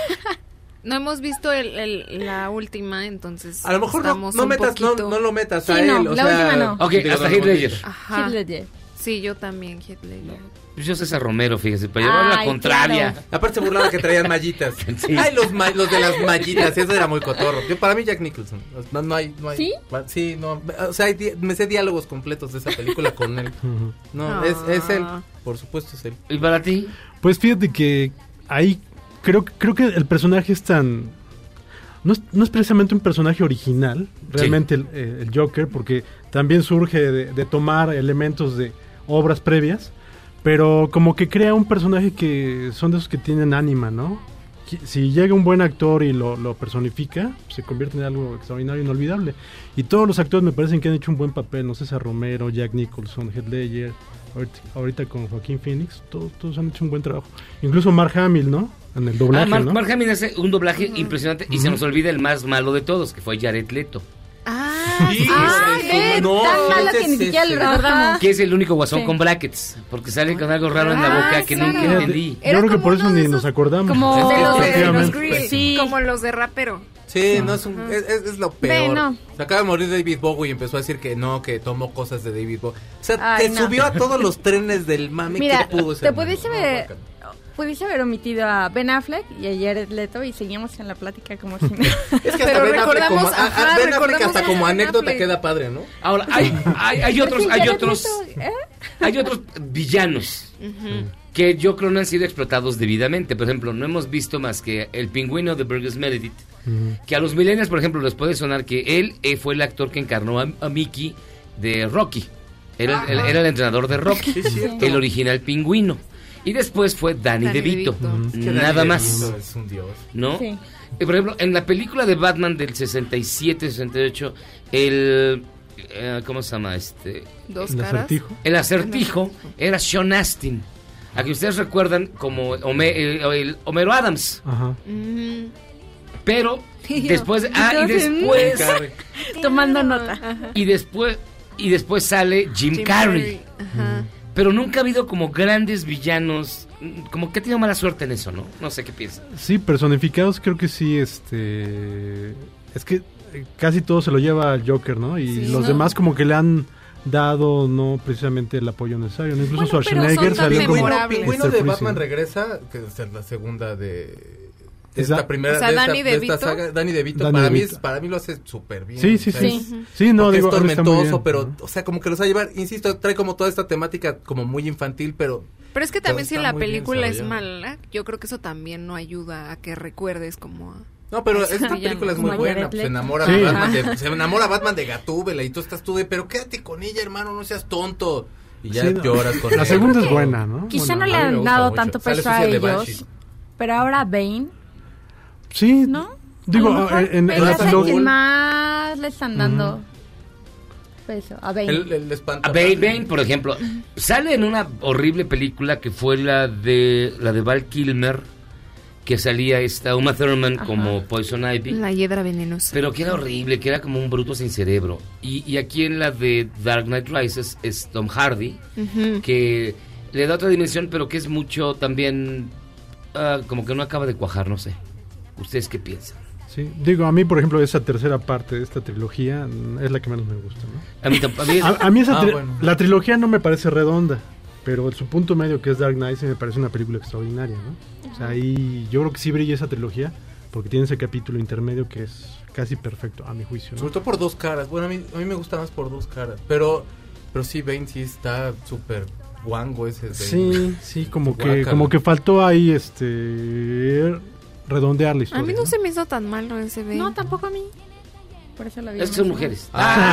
No hemos visto el, el- la última, entonces. A lo mejor no, estamos no un metas, no, poquito- no lo metas Sí, a él. no, o la sea, última no. Ok, digo, hasta no, Heath no, Ledger. Ajá. Heath Ledger. Sí, yo también, Heath Ledger. Pues yo César Romero, fíjese, para llevar la Ay, contraria. claro. Aparte se burlaba que traían mallitas. Sí. Ay, los, ma- los de las mallitas, eso era muy cotorro. Yo, para mí Jack Nicholson. No, no hay, no hay. ¿Sí? Sí, no. O sea, hay di- me sé diálogos completos de esa película con él. Ujú. No, es, es él. Ah. Por supuesto es él. ¿Y para ti? Pues fíjate que ahí creo, creo que el personaje es tan... No es, no es precisamente un personaje original, realmente el, eh, el Joker, porque también surge de, de tomar elementos de obras previas, pero como que crea un personaje que son de esos que tienen ánima, ¿no? Que si llega un buen actor y lo, lo personifica, se convierte en algo extraordinario, inolvidable. Y todos los actores me parecen que han hecho un buen papel, no sé, César Romero, Jack Nicholson, Heath Ledger, ahorita, ahorita con Joaquín Phoenix, todos, todos han hecho un buen trabajo. Incluso Mark Hamill, ¿no? En el doblaje, Ah, Mark, ¿no? Mark Hamill hace un doblaje impresionante y se Ujú. nos olvida el más malo de todos, que fue Jared Leto. Ah, Sí, Ah, sí, ¿qué? no, Tan malo ese que ni es siquiera ese. lo recordamos. Que es el único guasón Sí. con brackets, porque sale con algo raro en la Ah, boca que claro. nunca Fíjate, entendí. Yo Era creo que como por eso uno de ni esos- nos acordamos. como De los de los Efectivamente. Grill, Sí. como los de rapero. Sí, no es un, es, es- es lo peor. Ve, no. Se acaba de morir David Bowie y empezó a decir que no, que tomó cosas de David Bowie. O sea, Ay, te no. subió a todos los trenes del mame Mira, que pudo ser. te pudiese haber, pudiese haber omitido a Ben Affleck y a Jared Leto y seguimos en la plática como si... Es que hasta Pero Ben Affleck recordamos- como, a- a- ajá, Ben Affleck recordamos hasta a como Ben anécdota Affleck. queda padre, ¿no? Ahora, hay, hay, hay otros, Sí, hay Jared otros, Leto, ¿eh? hay otros villanos Ujú. que yo creo no han sido explotados debidamente. Por ejemplo, no hemos visto más que el Pingüino de Burgess Meredith, uh-huh. que a los millennials, por ejemplo, les puede sonar que él eh, fue el actor que encarnó a, a Mickey de Rocky. Era, el, era el entrenador de Rocky, sí, el original Pingüino. Y después fue Danny, Danny DeVito, DeVito. Uh-huh. Nada Danny más. DeVito es un dios. ¿No? Sí. Y por ejemplo, en la película de Batman del sesenta y siete, sesenta y ocho, el... Eh, ¿cómo se llama? este ¿Dos ¿El caras? acertijo? El acertijo era Sean Astin, a que ustedes recuerdan como Homer, el, el Homero Adams. Ajá. Mm. Pero después... Ah, y después... Tomando nota. Y después... Y después sale Jim, Jim Carrey. Carrey. Ajá. Pero nunca ha habido como grandes villanos. Como que ha tenido mala suerte en eso, ¿no? No sé qué piensan. Sí, personificados creo que sí, este... Es que casi todo se lo lleva al Joker, ¿no? Y sí, los no. demás como que le han dado no precisamente el apoyo necesario. ¿no? Incluso bueno, Schwarzenegger salió como... El Pingüino de Batman regresa, que es la segunda de... Esta Esa, primera o sea, de, esta, Danny de DeVito. esta saga, Danny DeVito, Danny para, DeVito. Mí es, para mí lo hace súper bien. Sí, sí, o sea, sí. Es, sí, sí no, digo, es tormentoso, bien, pero, ¿no? o sea, como que los va a llevar, insisto, trae como toda esta temática como muy infantil, pero... Pero es que también si la muy bien película es desarrollado. mala, yo creo que eso también no ayuda a que recuerdes como... A... No, pero Esa esta villano. película es muy Como buena, Jared pues, se Leto. enamora Sí. de Batman de, se enamora Batman de Gatúbela y tú estás tú de, pero quédate con ella, hermano, no seas tonto. Y ya Sí, no. lloras con La él. segunda es buena, ¿no? Quizá Bueno, no le a mí me han gusta dado mucho. tanto Sale peso a Suicide ellos, Banshee. pero ahora Bane, Sí, ¿no? digo, A lo mejor en, en, Bane en la es el trilogía... que más le están dando peso a Bane. El, el espanta- A Bane, Bane, por ejemplo, sale en una horrible película que fue la de la de Val Kilmer, que salía esta Uma Thurman Ajá. como Poison Ivy, La hiedra venenosa. pero que era horrible, que era como un bruto sin cerebro. Y, y aquí en la de Dark Knight Rises es Tom Hardy, Ujú. que le da otra dimensión, pero que es mucho también, ah, como que no acaba de cuajar, no sé. ¿Ustedes qué piensan? Sí, digo, a mí, por ejemplo, esa tercera parte de esta trilogía mm, es la que menos me gusta, ¿no? A mí, tamp- a mí- A, a mí esa Ah, tri- bueno. la trilogía no me parece redonda, pero su punto medio, que es Dark Knight, sí me parece una película extraordinaria, ¿no? O sea, ahí yo creo que sí brilla esa trilogía, porque tiene ese capítulo intermedio que es casi perfecto, a mi juicio, ¿no? Sobre todo por dos caras. Bueno, a mí, a mí me gusta más por dos caras. Pero, pero sí, Bane sí está súper guango ese. Bane. Sí, sí, como que, Guácala. como que faltó ahí, este, redondear la historia. A mí no se me hizo tan malo ese Bane. No, tampoco a mí. Por eso la vi. Es que son mujeres.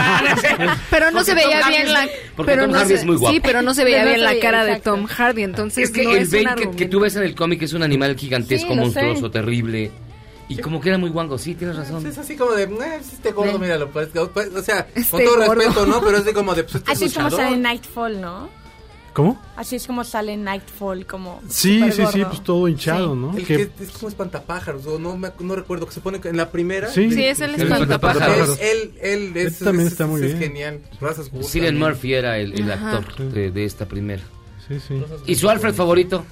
Pero no Porque se veía Tom bien Hardy la... es- porque pero Tom no Hardy se- es muy guapo. Sí, pero no se veía Pero no bien se la veía, cara de exacto. Tom Hardy, entonces Es que no el es un Bane que, que argumento. tú ves en el cómic es un animal gigantesco, Sí, lo monstruoso, sé. terrible. Y como que era muy guango, sí, tienes razón. Es así como de, eh, este gordo, Ven. míralo. Pues, o sea, Este con todo gordo. respeto, ¿no? Pero es de como de, pues este Así es como luchador. sale Nightfall, ¿no? ¿Cómo? Así es como sale Nightfall, como Sí, súper sí, sí, gordo. pues todo hinchado, Sí. ¿no? El Que- que es como espantapájaros, o no, me, no recuerdo, que se pone en la primera. Sí. Sí, es el El espantapájaros. espantapájaros. Él, él, él es, Este también es- está muy es bien. genial. Razas gustan. Cillian Murphy era el, el Ajá. actor de, de esta primera. Sí, sí. ¿Y su Alfred favorito?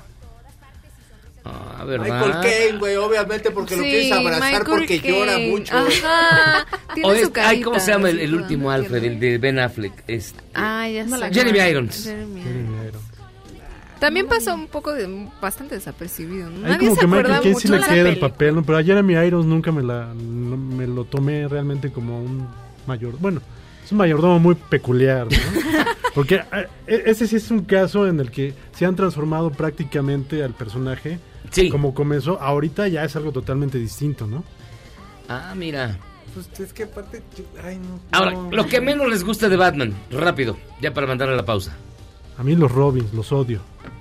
Ah, ¿verdad? Michael Caine, güey, obviamente porque lo Sí, quieres abrazar Michael porque llora Caine. mucho. Ajá. Tiene O su es- ay, carita. ¿cómo se llama el, así el toda último muy Alfred, tierna. el de Ben Affleck? Es, Ah, ya No la sé. Jeremy Irons. Jeremy Jeremy Irons. Irons. También pasó un poco de bastante desapercibido, ¿no? Ahí Nadie como se que acuerda Michael Caine mucho sí le de la queda el película. papel, ¿no? Pero a Jeremy Irons nunca me, la, no- me lo tomé realmente como un mayor... Bueno, es un mayordomo muy peculiar, ¿no? Porque eh, ese sí es un caso en el que se han transformado prácticamente al personaje. Sí. Como comenzó, ahorita ya es algo totalmente distinto, ¿no? Ah, mira. Pues es que aparte, ay no. Ahora, no. lo que menos les gusta de Batman, rápido, ya para mandar a la pausa. A mí los Robins, los odio.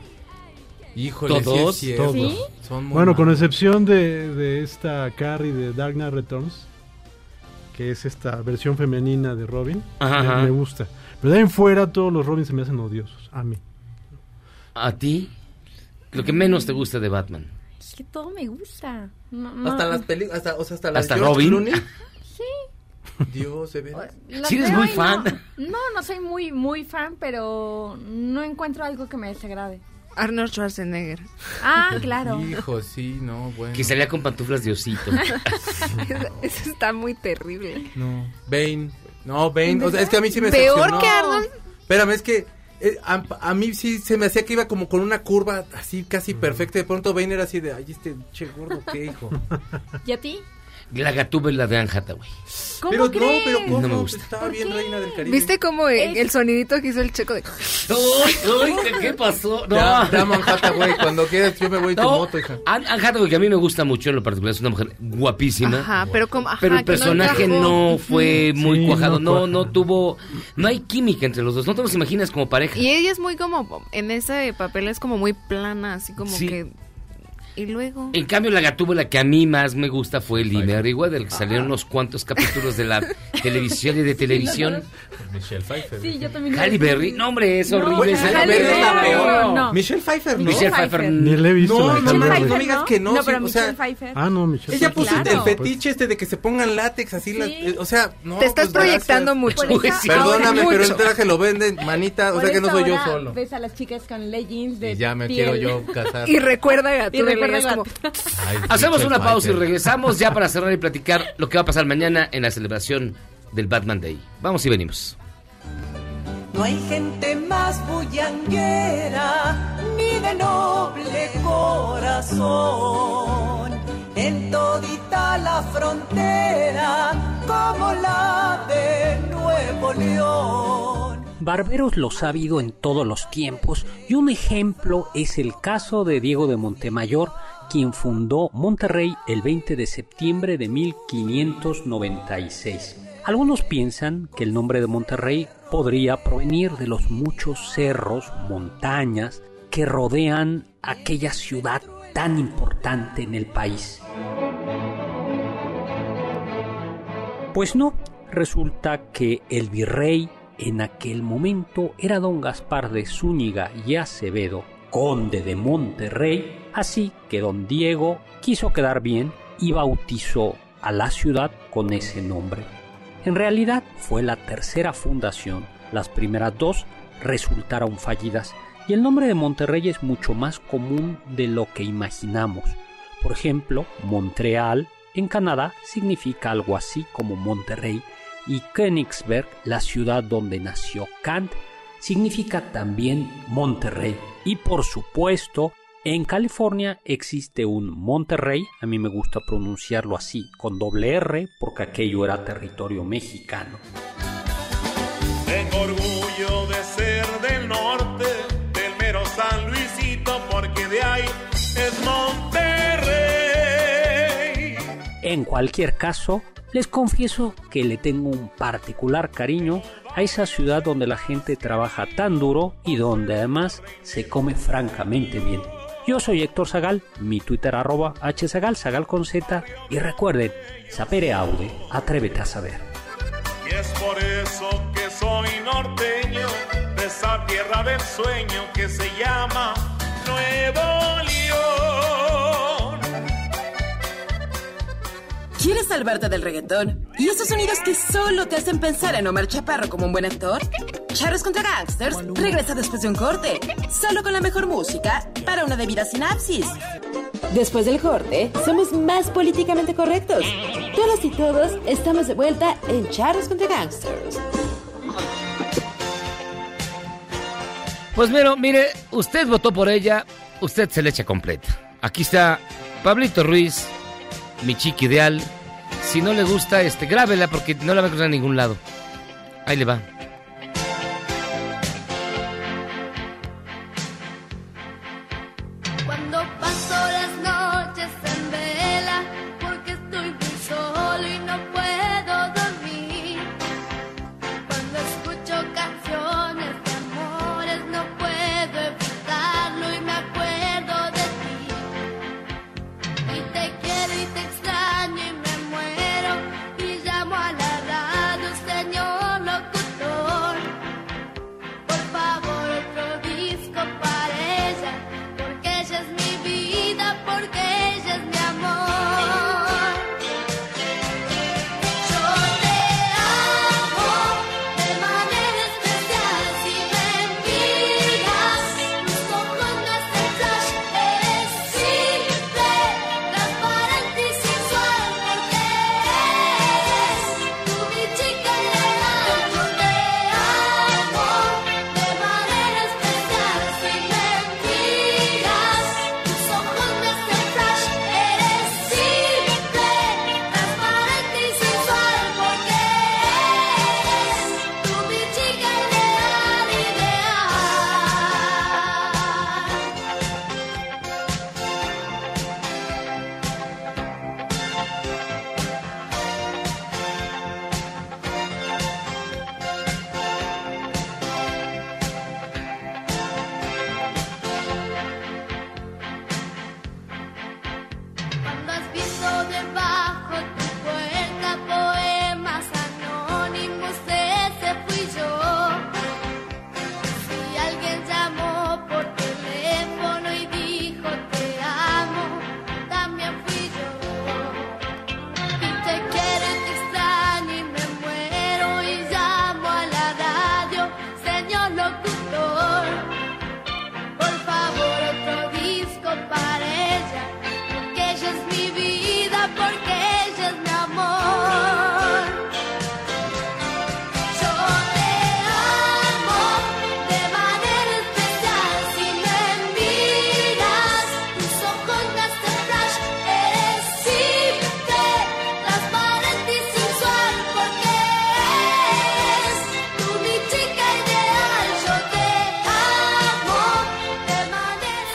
Híjole, ¿Todos? sí es cierto. Todos. ¿Sí? Son muy Bueno, con malos. excepción de, de esta Carrie de Dark Knight Returns, que es esta versión femenina de Robin, Ajá, me, ajá. me gusta. Pero de ahí en fuera todos los Robins se me hacen odiosos, a mí. ¿A ti? Lo que menos te gusta de Batman. Es que todo me gusta. No, no. Hasta las películas, hasta, o sea, hasta las ¿Hasta George Robin? Clooney. Sí. Dios, de veras. Las ¿Sí eres veo muy y fan? No, no, no soy muy, muy fan, pero no encuentro algo que me desagrade. Arnold Schwarzenegger. Ah, claro. Hijo, sí, no, bueno. Que salía con pantuflas de osito. Eso, eso está muy terrible. No, Bane. No, Bane. O sea, es que a mí sí me Peor decepcionó. que Arnold. Espérame, es que eh, a, a mí sí se me hacía que iba como con una curva así casi perfecta. De pronto Bane era así de, ay, este che gordo, ¿qué, hijo? ¿Y a ti? La Gatúbela de Anne Hathaway. ¿Cómo Pero crees? no, pero ¿cómo? No me gusta. Estaba bien Reina del Caribe. ¿Viste cómo el, el sonidito que hizo el Checo de... ¡Uy, uy! ¿Qué, qué pasó? No. Ya, llama Anne Hathaway, cuando quieras yo me voy en tu No, moto, hija. Anne Anne Hathaway, que a mí me gusta mucho en lo particular, es una mujer guapísima. Ajá, pero como... ajá, Pero el que no personaje encajó. no fue muy Sí, cuajado, no no, cuaja. no tuvo, no hay química entre los dos, no te los imaginas como pareja. Y ella es muy como, en ese papel es como muy plana, así como Sí. que... Y luego... En cambio, la Gatúbela que a mí más me gusta fue Lee Merriweather, del que salieron unos cuantos capítulos de la televisión y de televisión. Michelle Pfeiffer. Sí, yo también. Halle Berry, no hombre, es No, horrible. esa Halle mujer es la Berry, peor. no. Michelle Pfeiffer, ¿no? Michelle Pfeiffer. Ni le he visto. No, la no, Halle no, Berry. no me digas que no. No, sí, pero o Michelle sea, Pfeiffer. Ah, no, Michelle ella Pfeiffer. puso Claro. el fetiche este de que se pongan látex así, las- eh, o sea, no. Te estás pues, proyectando gracias. mucho. Por eso Perdóname, ahora pero el mucho. traje lo venden, manita, o Por sea que no eso soy yo ahora solo. Ves a las chicas con leggings de Y ya me piel. quiero yo casar. Y recuerda a Y recuerda es como... Ay, Hacemos Michelle una pausa y Pfeiffer. regresamos ya para cerrar y platicar lo que va a pasar mañana en la celebración del Batman Day. Vamos y venimos. No hay gente más bullanguera ni de noble corazón en todita la frontera como la de Nuevo León. Barberos los ha habido en todos los tiempos y un ejemplo es el caso de Diego de Montemayor, quien fundó Monterrey el veinte de septiembre de mil quinientos noventa y seis. Algunos piensan que el nombre de Monterrey podría provenir de los muchos cerros, montañas que rodean aquella ciudad tan importante en el país. Pues no, resulta que el virrey en aquel momento era don Gaspar de Zúñiga y Acevedo, conde de Monterrey, así que don Diego quiso quedar bien y bautizó a la ciudad con ese nombre. En realidad fue la tercera fundación, las primeras dos resultaron fallidas y el nombre de Monterrey es mucho más común de lo que imaginamos. Por ejemplo, Montreal en Canadá significa algo así como Monterrey y Königsberg, la ciudad donde nació Kant, significa también Monterrey. Y por supuesto, en California existe un Monterrey, a mí me gusta pronunciarlo así, con doble R, porque aquello era territorio mexicano. Tengo orgullo de ser del norte, del mero San Luisito, porque de ahí es Monterrey. En cualquier caso, les confieso que le tengo un particular cariño a esa ciudad donde la gente trabaja tan duro y donde además se come francamente bien. Yo soy Héctor Zagal, mi Twitter arroba hzagal, Zagal con Z, y recuerden, sapere aude, atrévete a saber. Y es por eso que soy norteño, de esa tierra del sueño que se llama Nuevo León. ¿Quieres salvarte del reggaetón? ¿Y esos sonidos que solo te hacen pensar en Omar Chaparro como un buen actor? Charros contra Gangsters regresa después de un corte, solo con la mejor música para una debida sinapsis. Después del corte, somos más políticamente correctos. Todas y todos estamos de vuelta en Charros contra Gangsters. Pues mira, mire, usted votó por ella, usted se le echa completa. Aquí está Pablito Ruiz, mi chica ideal. Si no le gusta, este, grábela porque no la va a encontrar en ningún lado. Ahí le va. Cuando paso las noches en vela, porque estoy muy solo y no puedo dormir. Cuando escucho canciones de amores, no puedo evitarlo y me acuerdo de ti. Y te quiero y te extraño y me muero y llamo a la radio, señor locutor.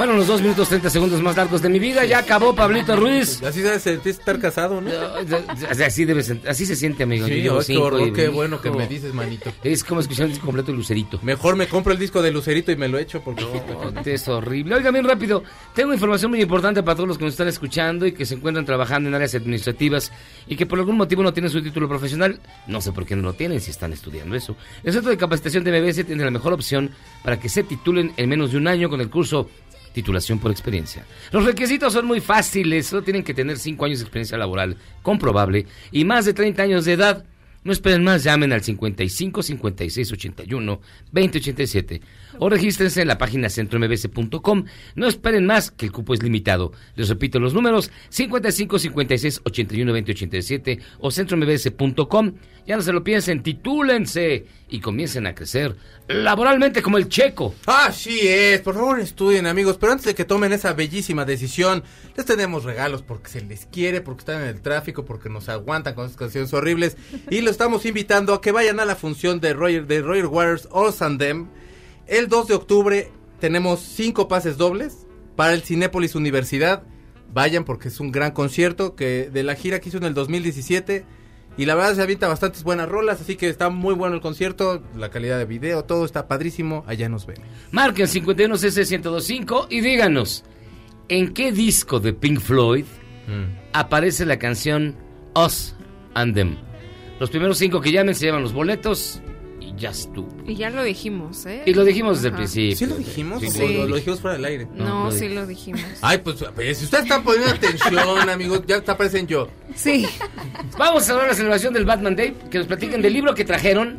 Fueron los dos minutos treinta segundos más largos de mi vida. Ya acabó Pablito Ruiz. Así debe sentir estar casado, ¿no? Así, debe, así se siente, amigo. Sí, Yo oh, qué horror, y, qué bueno que me dices, manito. Es como escuchar el disco completo de Lucerito. Mejor me compro el disco de Lucerito y me lo echo porque... No, es horrible. Oiga, bien rápido. Tengo información muy importante para todos los que nos están escuchando y que se encuentran trabajando en áreas administrativas y que por algún motivo no tienen su título profesional. No sé por qué no lo tienen si están estudiando eso. El Centro de Capacitación de M B S tiene la mejor opción para que se titulen en menos de un año con el curso Titulación por Experiencia. Los requisitos son muy fáciles, solo tienen que tener cinco años de experiencia laboral comprobable y más de treinta años de edad. No esperen más, llamen al cincuenta y cinco, cincuenta y seis, ochenta y uno, veinte ochenta y siete o regístrense en la página centro m b s punto com. No esperen más, que el cupo es limitado. Les repito los números: cincuenta y cinco, cincuenta y seis, ochenta y uno, veinte ochenta y siete o centro m b s punto com. Ya no se lo piensen, titúlense y comiencen a crecer laboralmente como el Checo. Así es, por favor estudien, amigos, pero antes de que tomen esa bellísima decisión, les tenemos regalos porque se les quiere, porque están en el tráfico, porque nos aguantan con esas canciones horribles y los estamos invitando a que vayan a la función de Roger, de Roger Waters All and Them. El dos de octubre tenemos cinco pases dobles para el Cinépolis Universidad. Vayan porque es un gran concierto que de la gira que hizo en el dos mil diecisiete. Y la verdad se avienta bastantes buenas rolas, así que está muy bueno el concierto, la calidad de video, todo está padrísimo, allá nos ven. Marquen cincuenta y uno C C ciento veinticinco y díganos, ¿en qué disco de Pink Floyd mm. aparece la canción Us and Them? Los primeros cinco que llamen se llevan los boletos y ya estuvo. Y ya lo dijimos, ¿eh? Y lo dijimos desde Ajá. el principio. ¿Sí lo dijimos? Sí, ¿O sí. Lo, lo dijimos fuera del aire? No, no lo sí dije. lo dijimos. Ay, pues, pues si ustedes están poniendo atención, amigos, ya te aparecen yo. Sí. Vamos a celebrar la celebración del Batman Day, que nos platiquen del libro que trajeron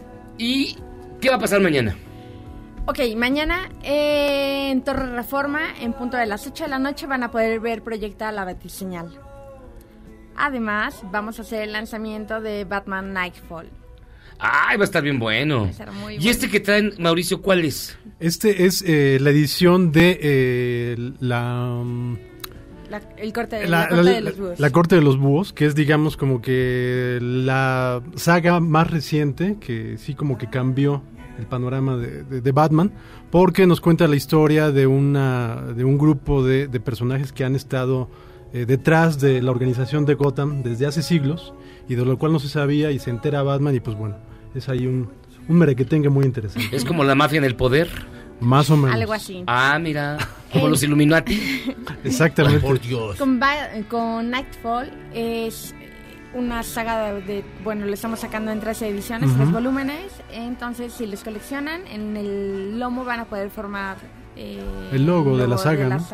y qué va a pasar mañana. Ok, mañana eh, en Torre Reforma, en punto de las ocho de la noche, van a poder ver proyectada la batiseñal. Además, vamos a hacer el lanzamiento de Batman Nightfall. Ay, va a estar bien bueno. Va a estar muy ¿Y bueno. este que traen, Mauricio, cuál es? Este es eh, la edición de eh, la, um, La, el corte, de, la, la corte la- de los búhos. la Corte de los Búhos, que es digamos como que la saga más reciente que sí como que cambió el panorama de, de- de Batman, porque nos cuenta la historia de una de un grupo de, de personajes que han estado eh, detrás de la organización de Gotham desde hace siglos y de lo cual no se sabía y se entera Batman y pues bueno, es ahí un, un merequetengue muy interesante. Es como la mafia en el poder. Más o menos. Algo así. Ah, mira, como los Illuminati. Exactamente. Por Dios. Con, Ba- con Nightfall es una saga de, de- bueno, lo estamos sacando en tres ediciones, Ujú. tres volúmenes, entonces si los coleccionan, en el lomo van a poder formar eh, El logo de la saga, ¿no?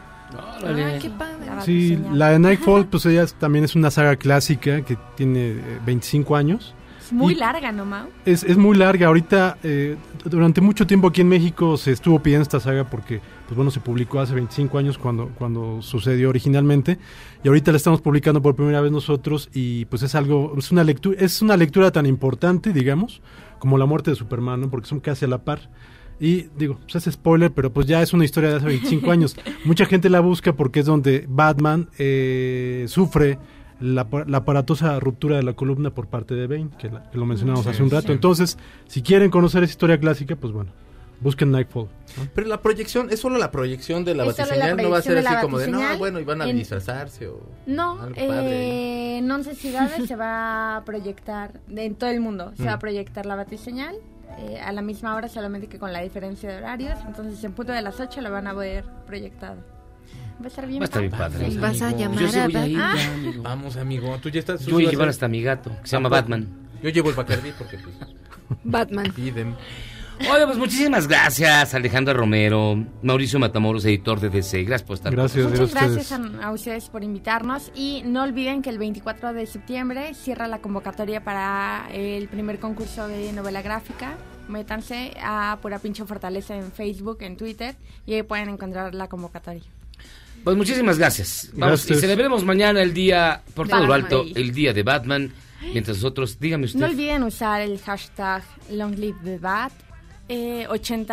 Órale. Ay, qué padre. La Sí, batiseñal. la de Nightfall, pues ella es- también es una saga clásica que tiene eh, veinticinco años. Es muy Y larga, ¿no, Mau? Es, es muy larga. Ahorita, eh, durante mucho tiempo aquí en México se estuvo pidiendo esta saga porque, pues bueno, se publicó hace veinticinco años cuando, cuando sucedió originalmente. Y ahorita la estamos publicando por primera vez nosotros y pues es algo, es una lectura, es una lectura tan importante, digamos, como la muerte de Superman, ¿no? Porque son casi a la par. Y digo, pues es spoiler, pero pues ya es una historia de hace veinticinco años. Mucha gente la busca porque es donde Batman eh, sufre la, la aparatosa ruptura de la columna por parte de Bane, que, la- que lo mencionamos Sí, hace un rato. sí. Entonces, si quieren conocer esa historia clásica, pues bueno, busquen Nightfall. ¿no? Pero la proyección, ¿es solo la proyección de la Es solo la batiseñal? ¿No va a ser proyección de así la como de, no, batiseñal bueno, y van a en- disfrazarse o No, algo padre? eh, en once ciudades se va a proyectar, de, en todo el mundo, se va a Mm. proyectar la batiseñal eh, a la misma hora, solamente que con la diferencia de horarios. Entonces, en punto de las ocho lo van a ver proyectado. Va a estar bien Va a estar bien padre. padre. ¿Vas a amigo. llamar Yo sí a voy a ir, Batman? ya, amigo. Vamos, amigo, tú ya estás... Yo voy a vas llevar hasta mi gato, que se llama Batman. Yo llevo el Bacardí porque pues... Batman. Idem. Oye, pues muchísimas gracias, Alejandra Romero, Mauricio Matamoros, editor de D C. Gracias por estar Gracias. con Muchas Gracias a gracias a, a ustedes por invitarnos y no olviden que el veinticuatro de septiembre cierra la convocatoria para el primer concurso de novela gráfica. Métanse a Pura Pincho Fortaleza en Facebook, en Twitter y ahí pueden encontrar la convocatoria. Pues muchísimas gracias. Vamos, Gracias. y celebremos mañana el día, por todo lo Batman alto, Day. el día de Batman. Mientras nosotros, dígame usted. No olviden usar el hashtag Long Live the Bat, eh,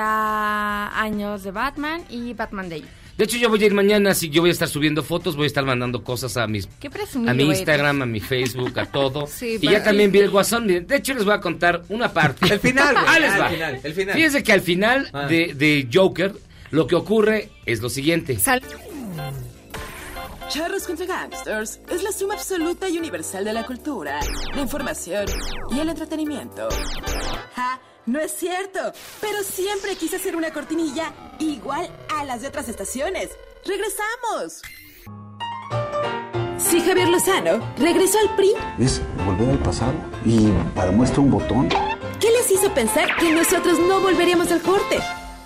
ochenta años de Batman y Batman Day. De hecho, yo voy a ir mañana, así yo voy a estar subiendo fotos, voy a estar mandando cosas a mis Qué presumido a mi eres. Instagram, a mi Facebook, a todo. Sí, y para- ya también vi el Guasón. Miren, de hecho, les voy a contar una parte. El final, güey. Ah, les Ah, va. el final, el final. Fíjense que al final Ah. de, de Joker Lo que ocurre es lo siguiente. Sal- Charros contra Gangsters es la suma absoluta y universal de la cultura, la información y el entretenimiento. ¡Ja! No es cierto, pero siempre quise hacer una cortinilla igual a las de otras estaciones. ¡Regresamos! Sí, Javier Lozano regresó al P R I. Es volver al pasado y para muestra un botón. ¿Qué les hizo pensar que nosotros no volveríamos al corte?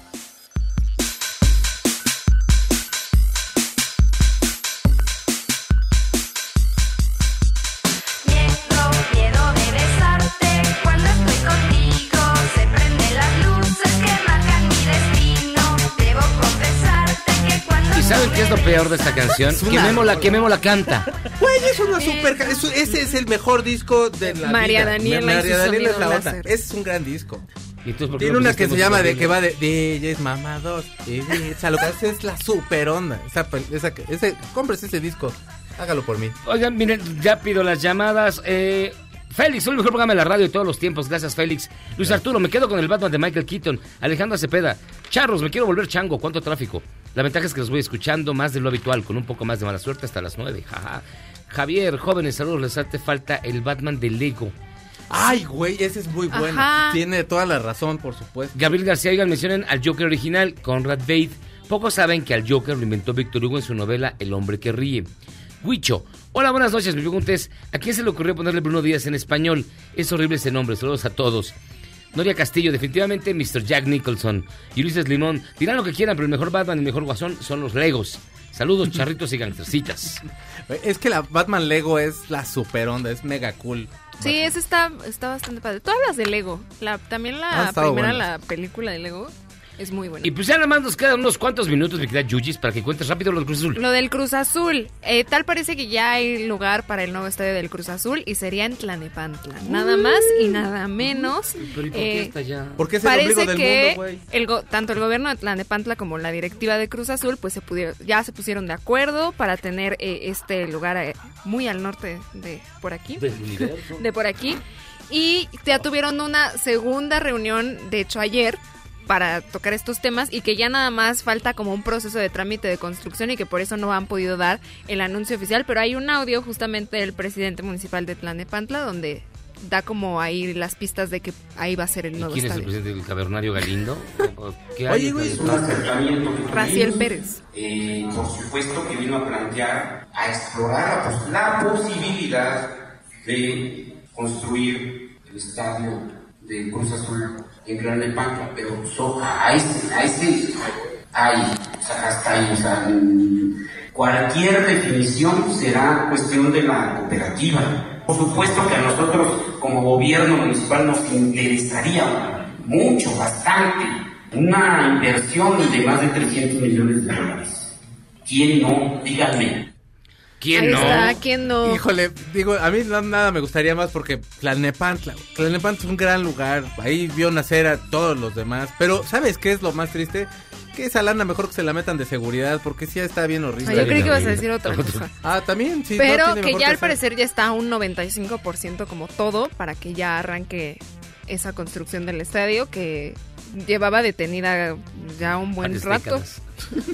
¿Saben qué es lo peor de esta canción? Es una- Que Memo la, que Memo la canta. Güey, es una super... ca- es- ese es el mejor disco de la María vida. Daniela y María su Daniela es sonido la onda. láser. Es un gran disco. ¿Y tú, por qué Tiene no una pusiste que se música llama de gringa? que va de D Js mamados. D Js, o sea, lo que hace es la super onda. Esa, esa, ese, cómprese ese disco. Hágalo por mí. Oigan, miren, ya pido las llamadas. Eh, Félix, soy el mejor programa de la radio de todos los tiempos. Gracias, Félix. Luis Arturo, me quedo con el Batman de Michael Keaton. Alejandra Cepeda. Charros, me quiero volver chango. ¿Cuánto tráfico? La ventaja es que los voy escuchando más de lo habitual, con un poco más de mala suerte hasta las nueve. Jaja. Javier, jóvenes, saludos. Les hace falta el Batman de Lego. Ay, güey, ese es muy bueno. Ajá. Tiene toda la razón, por supuesto. Gabriel García, oigan, mencionen al Joker original, Conrad Veidt. Pocos saben que al Joker lo inventó Víctor Hugo en su novela El hombre que ríe. Huicho, hola, buenas noches. Mi pregunta es, ¿a quién se le ocurrió ponerle Bruno Díaz en español? Es horrible ese nombre. Saludos a todos. Noria Castillo, definitivamente mister Jack Nicholson. Y Ulises Limón, dirán lo que quieran, pero el mejor Batman y el mejor Guasón son los Legos. Saludos, charritos y gangstercitas. Es que la Batman Lego es la super onda, es mega cool. Sí, ese está, está bastante padre. Todas las de Lego. La, también Han la estado primera, buenas. la película de Lego, es muy buena. Y pues ya nada más nos quedan unos cuantos minutos, mi querida Yuyis, para que cuentes rápido lo del Cruz Azul. Lo del Cruz Azul. Eh, tal parece que ya hay lugar para el nuevo estadio del Cruz Azul y sería en Tlanepantla. Nada más y nada menos. Pero ¿y por qué Eh, está allá? Porque es el Parece ombligo del que mundo, güey. el go- tanto el gobierno de Tlanepantla como la directiva de Cruz Azul pues se pudieron, ya se pusieron de acuerdo para tener eh, este lugar eh, muy al norte de por aquí. Del universo. De por aquí. Y ya tuvieron una segunda reunión, de hecho ayer, para tocar estos temas y que ya nada más falta como un proceso de trámite de construcción y que por eso no han podido dar el anuncio oficial, pero hay un audio justamente del presidente municipal de Tlanepantla donde da como ahí las pistas de que ahí va a ser el ¿Y nuevo quién es el estadio. presidente del cavernario Galindo? ¿O qué Oye, hay? güey, Es un acercamiento que Raciel tuvimos, Pérez. eh, por supuesto que vino a plantear, a explorar la, pos- la posibilidad de construir el estadio de Cruz Azul en Tlalnepantla, pero so- a ese, a ese, hay, o sea, hasta ahí, o sea, mm, cualquier definición será cuestión de la cooperativa. Por supuesto que a nosotros como gobierno municipal nos interesaría mucho, bastante, una inversión de más de trescientos millones de dólares. ¿Quién no? Díganme. ¿Quién Ahí no? está, ¿quién no? Híjole, digo, a mí no- nada me gustaría más porque Tlalnepantla, Tlalnepantla es un gran lugar, ahí vio nacer a todos los demás, pero ¿sabes qué es lo más triste? Que esa lana mejor que se la metan de seguridad, porque sí está bien horrible. Ah, yo creí que ibas a decir otra cosa. Ah, también, sí. Pero no tiene que mejor ya al hacer. parecer ya está a un noventa y cinco por ciento como todo para que ya arranque esa construcción del estadio que llevaba detenida ya un buen Varias rato. décadas.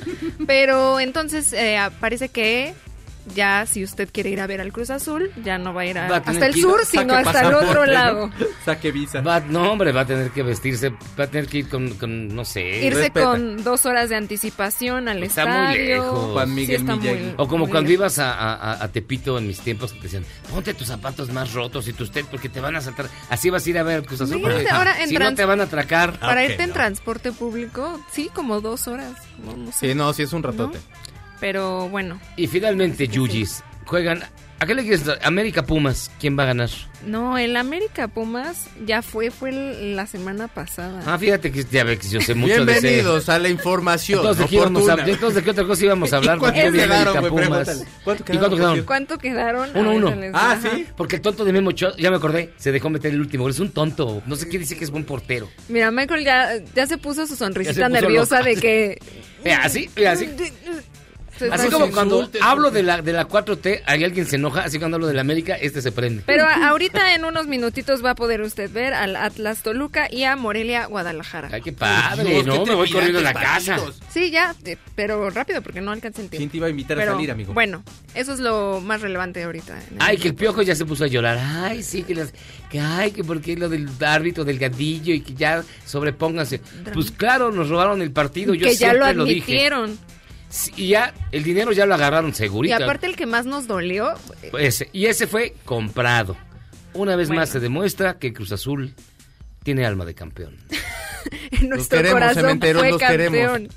Pero entonces eh, parece que ya si usted quiere ir a ver al Cruz Azul, ya no va a ir a- Va a tener hasta el que ir- sur, saque sino hasta el pasaporte, otro ¿no? lado. Saque visa. Va, no, hombre, va a tener que vestirse, va a tener que ir con, con no sé. Irse respeta. con dos horas de anticipación al Está estadio. muy lejos. Juan Sí, Miguel está muy- Miyagi. O como muy cuando lejos. ibas a, a- a Tepito en mis tiempos que te decían, ponte tus zapatos más rotos y tus tenis porque te van a saltar. Así vas a ir a ver Cruz Azul. Fíjate, porque ahora en si no trans- te van a atracar. Para Ah, ok, irte en no. transporte público, sí, como dos horas. No, no sé. Sí, no, sí es un ratote. Pero bueno, Y finalmente, Yuyis, juegan. ¿A qué le quieres? América Pumas, ¿quién va a ganar? no, el América Pumas ya fue, fue el- la semana pasada. Ah, fíjate que ya ves que yo sé mucho de ese. Bienvenidos a la información Entonces, ¿de qué íbamos a- oportuna. entonces, ¿de qué otra cosa íbamos a hablar? ¿Y cuánto Porque vi quedaron, América güey? Pumas. Pregúntale. ¿Cuánto ¿Y quedaron, cuánto quedaron? ¿Cuánto quedaron? Uno, uno. Ahorita les Ah, digo. ¿sí? Porque el tonto de Memo Ochoa, ya me acordé, se dejó meter el último gol. Es un tonto. No sé qué dice que es buen portero. Mira, Michael ya, ya se puso su sonrisita Ya se puso nerviosa loco. de que... Mira, así, mira, así. Así como cuando hablo de la, de la cuatro T, hay alguien se enoja, así cuando hablo de la América, este se prende. Pero a- ahorita en unos minutitos va a poder usted ver al Atlas Toluca y a Morelia Guadalajara. Ay, qué padre, Dios, ¿no? qué Me voy corriendo a la trepidantes casa. partidos. Sí, ya, eh, pero rápido porque no alcanza el tiempo. ¿Quién te iba a invitar Pero, a salir, amigo? Bueno, eso es lo más relevante ahorita. en el- Ay, que el Piojo ya se puso a llorar. Ay, sí, que las... Que ay, que porque lo del árbitro del gatillo y que ya sobrepónganse. Pues claro, nos robaron el partido, yo que ya siempre lo lo dije. admitieron. Sí, y ya, el dinero ya lo agarraron Y segurito. aparte el que más nos dolió, Ese, y ese fue comprado. Una vez Bueno. más se demuestra que Cruz Azul tiene alma de campeón. en nuestro queremos, corazón cementeros, fue los queremos. campeón.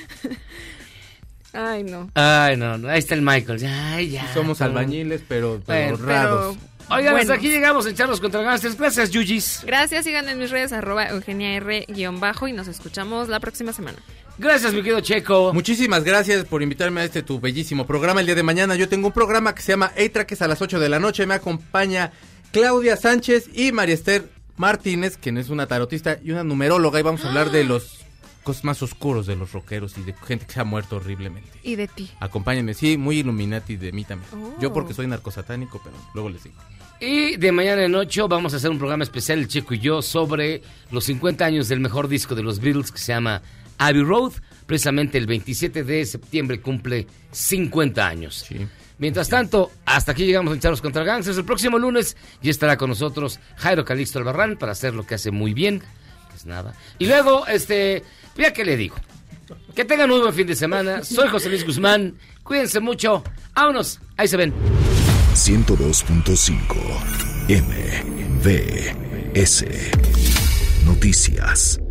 Ay, no. Ay, no, no, ahí está el Michael. Ay, ya. Somos no. albañiles, pero, pero Bueno, raros. Oigan, Bueno. hasta aquí llegamos en Charlos contra Gangsters. Gracias, Yuyis. Gracias, sigan en mis redes, arroba Eugenia R guión bajo y nos escuchamos la próxima semana. Gracias, mi querido Checo. Muchísimas gracias por invitarme a este tu bellísimo programa. El día de mañana yo tengo un programa que se llama A-Track, a las ocho de la noche. Me acompaña Claudia Sánchez y María Esther Martínez, quien es una tarotista y una numeróloga. Y vamos a hablar de los cosas más oscuros de los rockeros y de gente que se ha muerto horriblemente. Y de ti. Acompáñenme, sí, muy Illuminati de mí también. Oh. Yo porque soy narcosatánico, pero luego les digo. Y de mañana en ocho vamos a hacer un programa especial, el Checo y yo, sobre los cincuenta años del mejor disco de los Beatles, que se llama Abbey Road. Precisamente el veintisiete de septiembre cumple cincuenta años. Sí. Mientras tanto, hasta aquí llegamos en Charlos contra Gangsters. El próximo lunes ya estará con nosotros Jairo Calixto Albarrán para hacer lo que hace muy bien, que es nada. Y luego, este, ya que le digo, que tengan un buen fin de semana. Soy José Luis Guzmán. Cuídense mucho. Vámonos. Ahí se ven. ciento dos punto cinco M V S Noticias.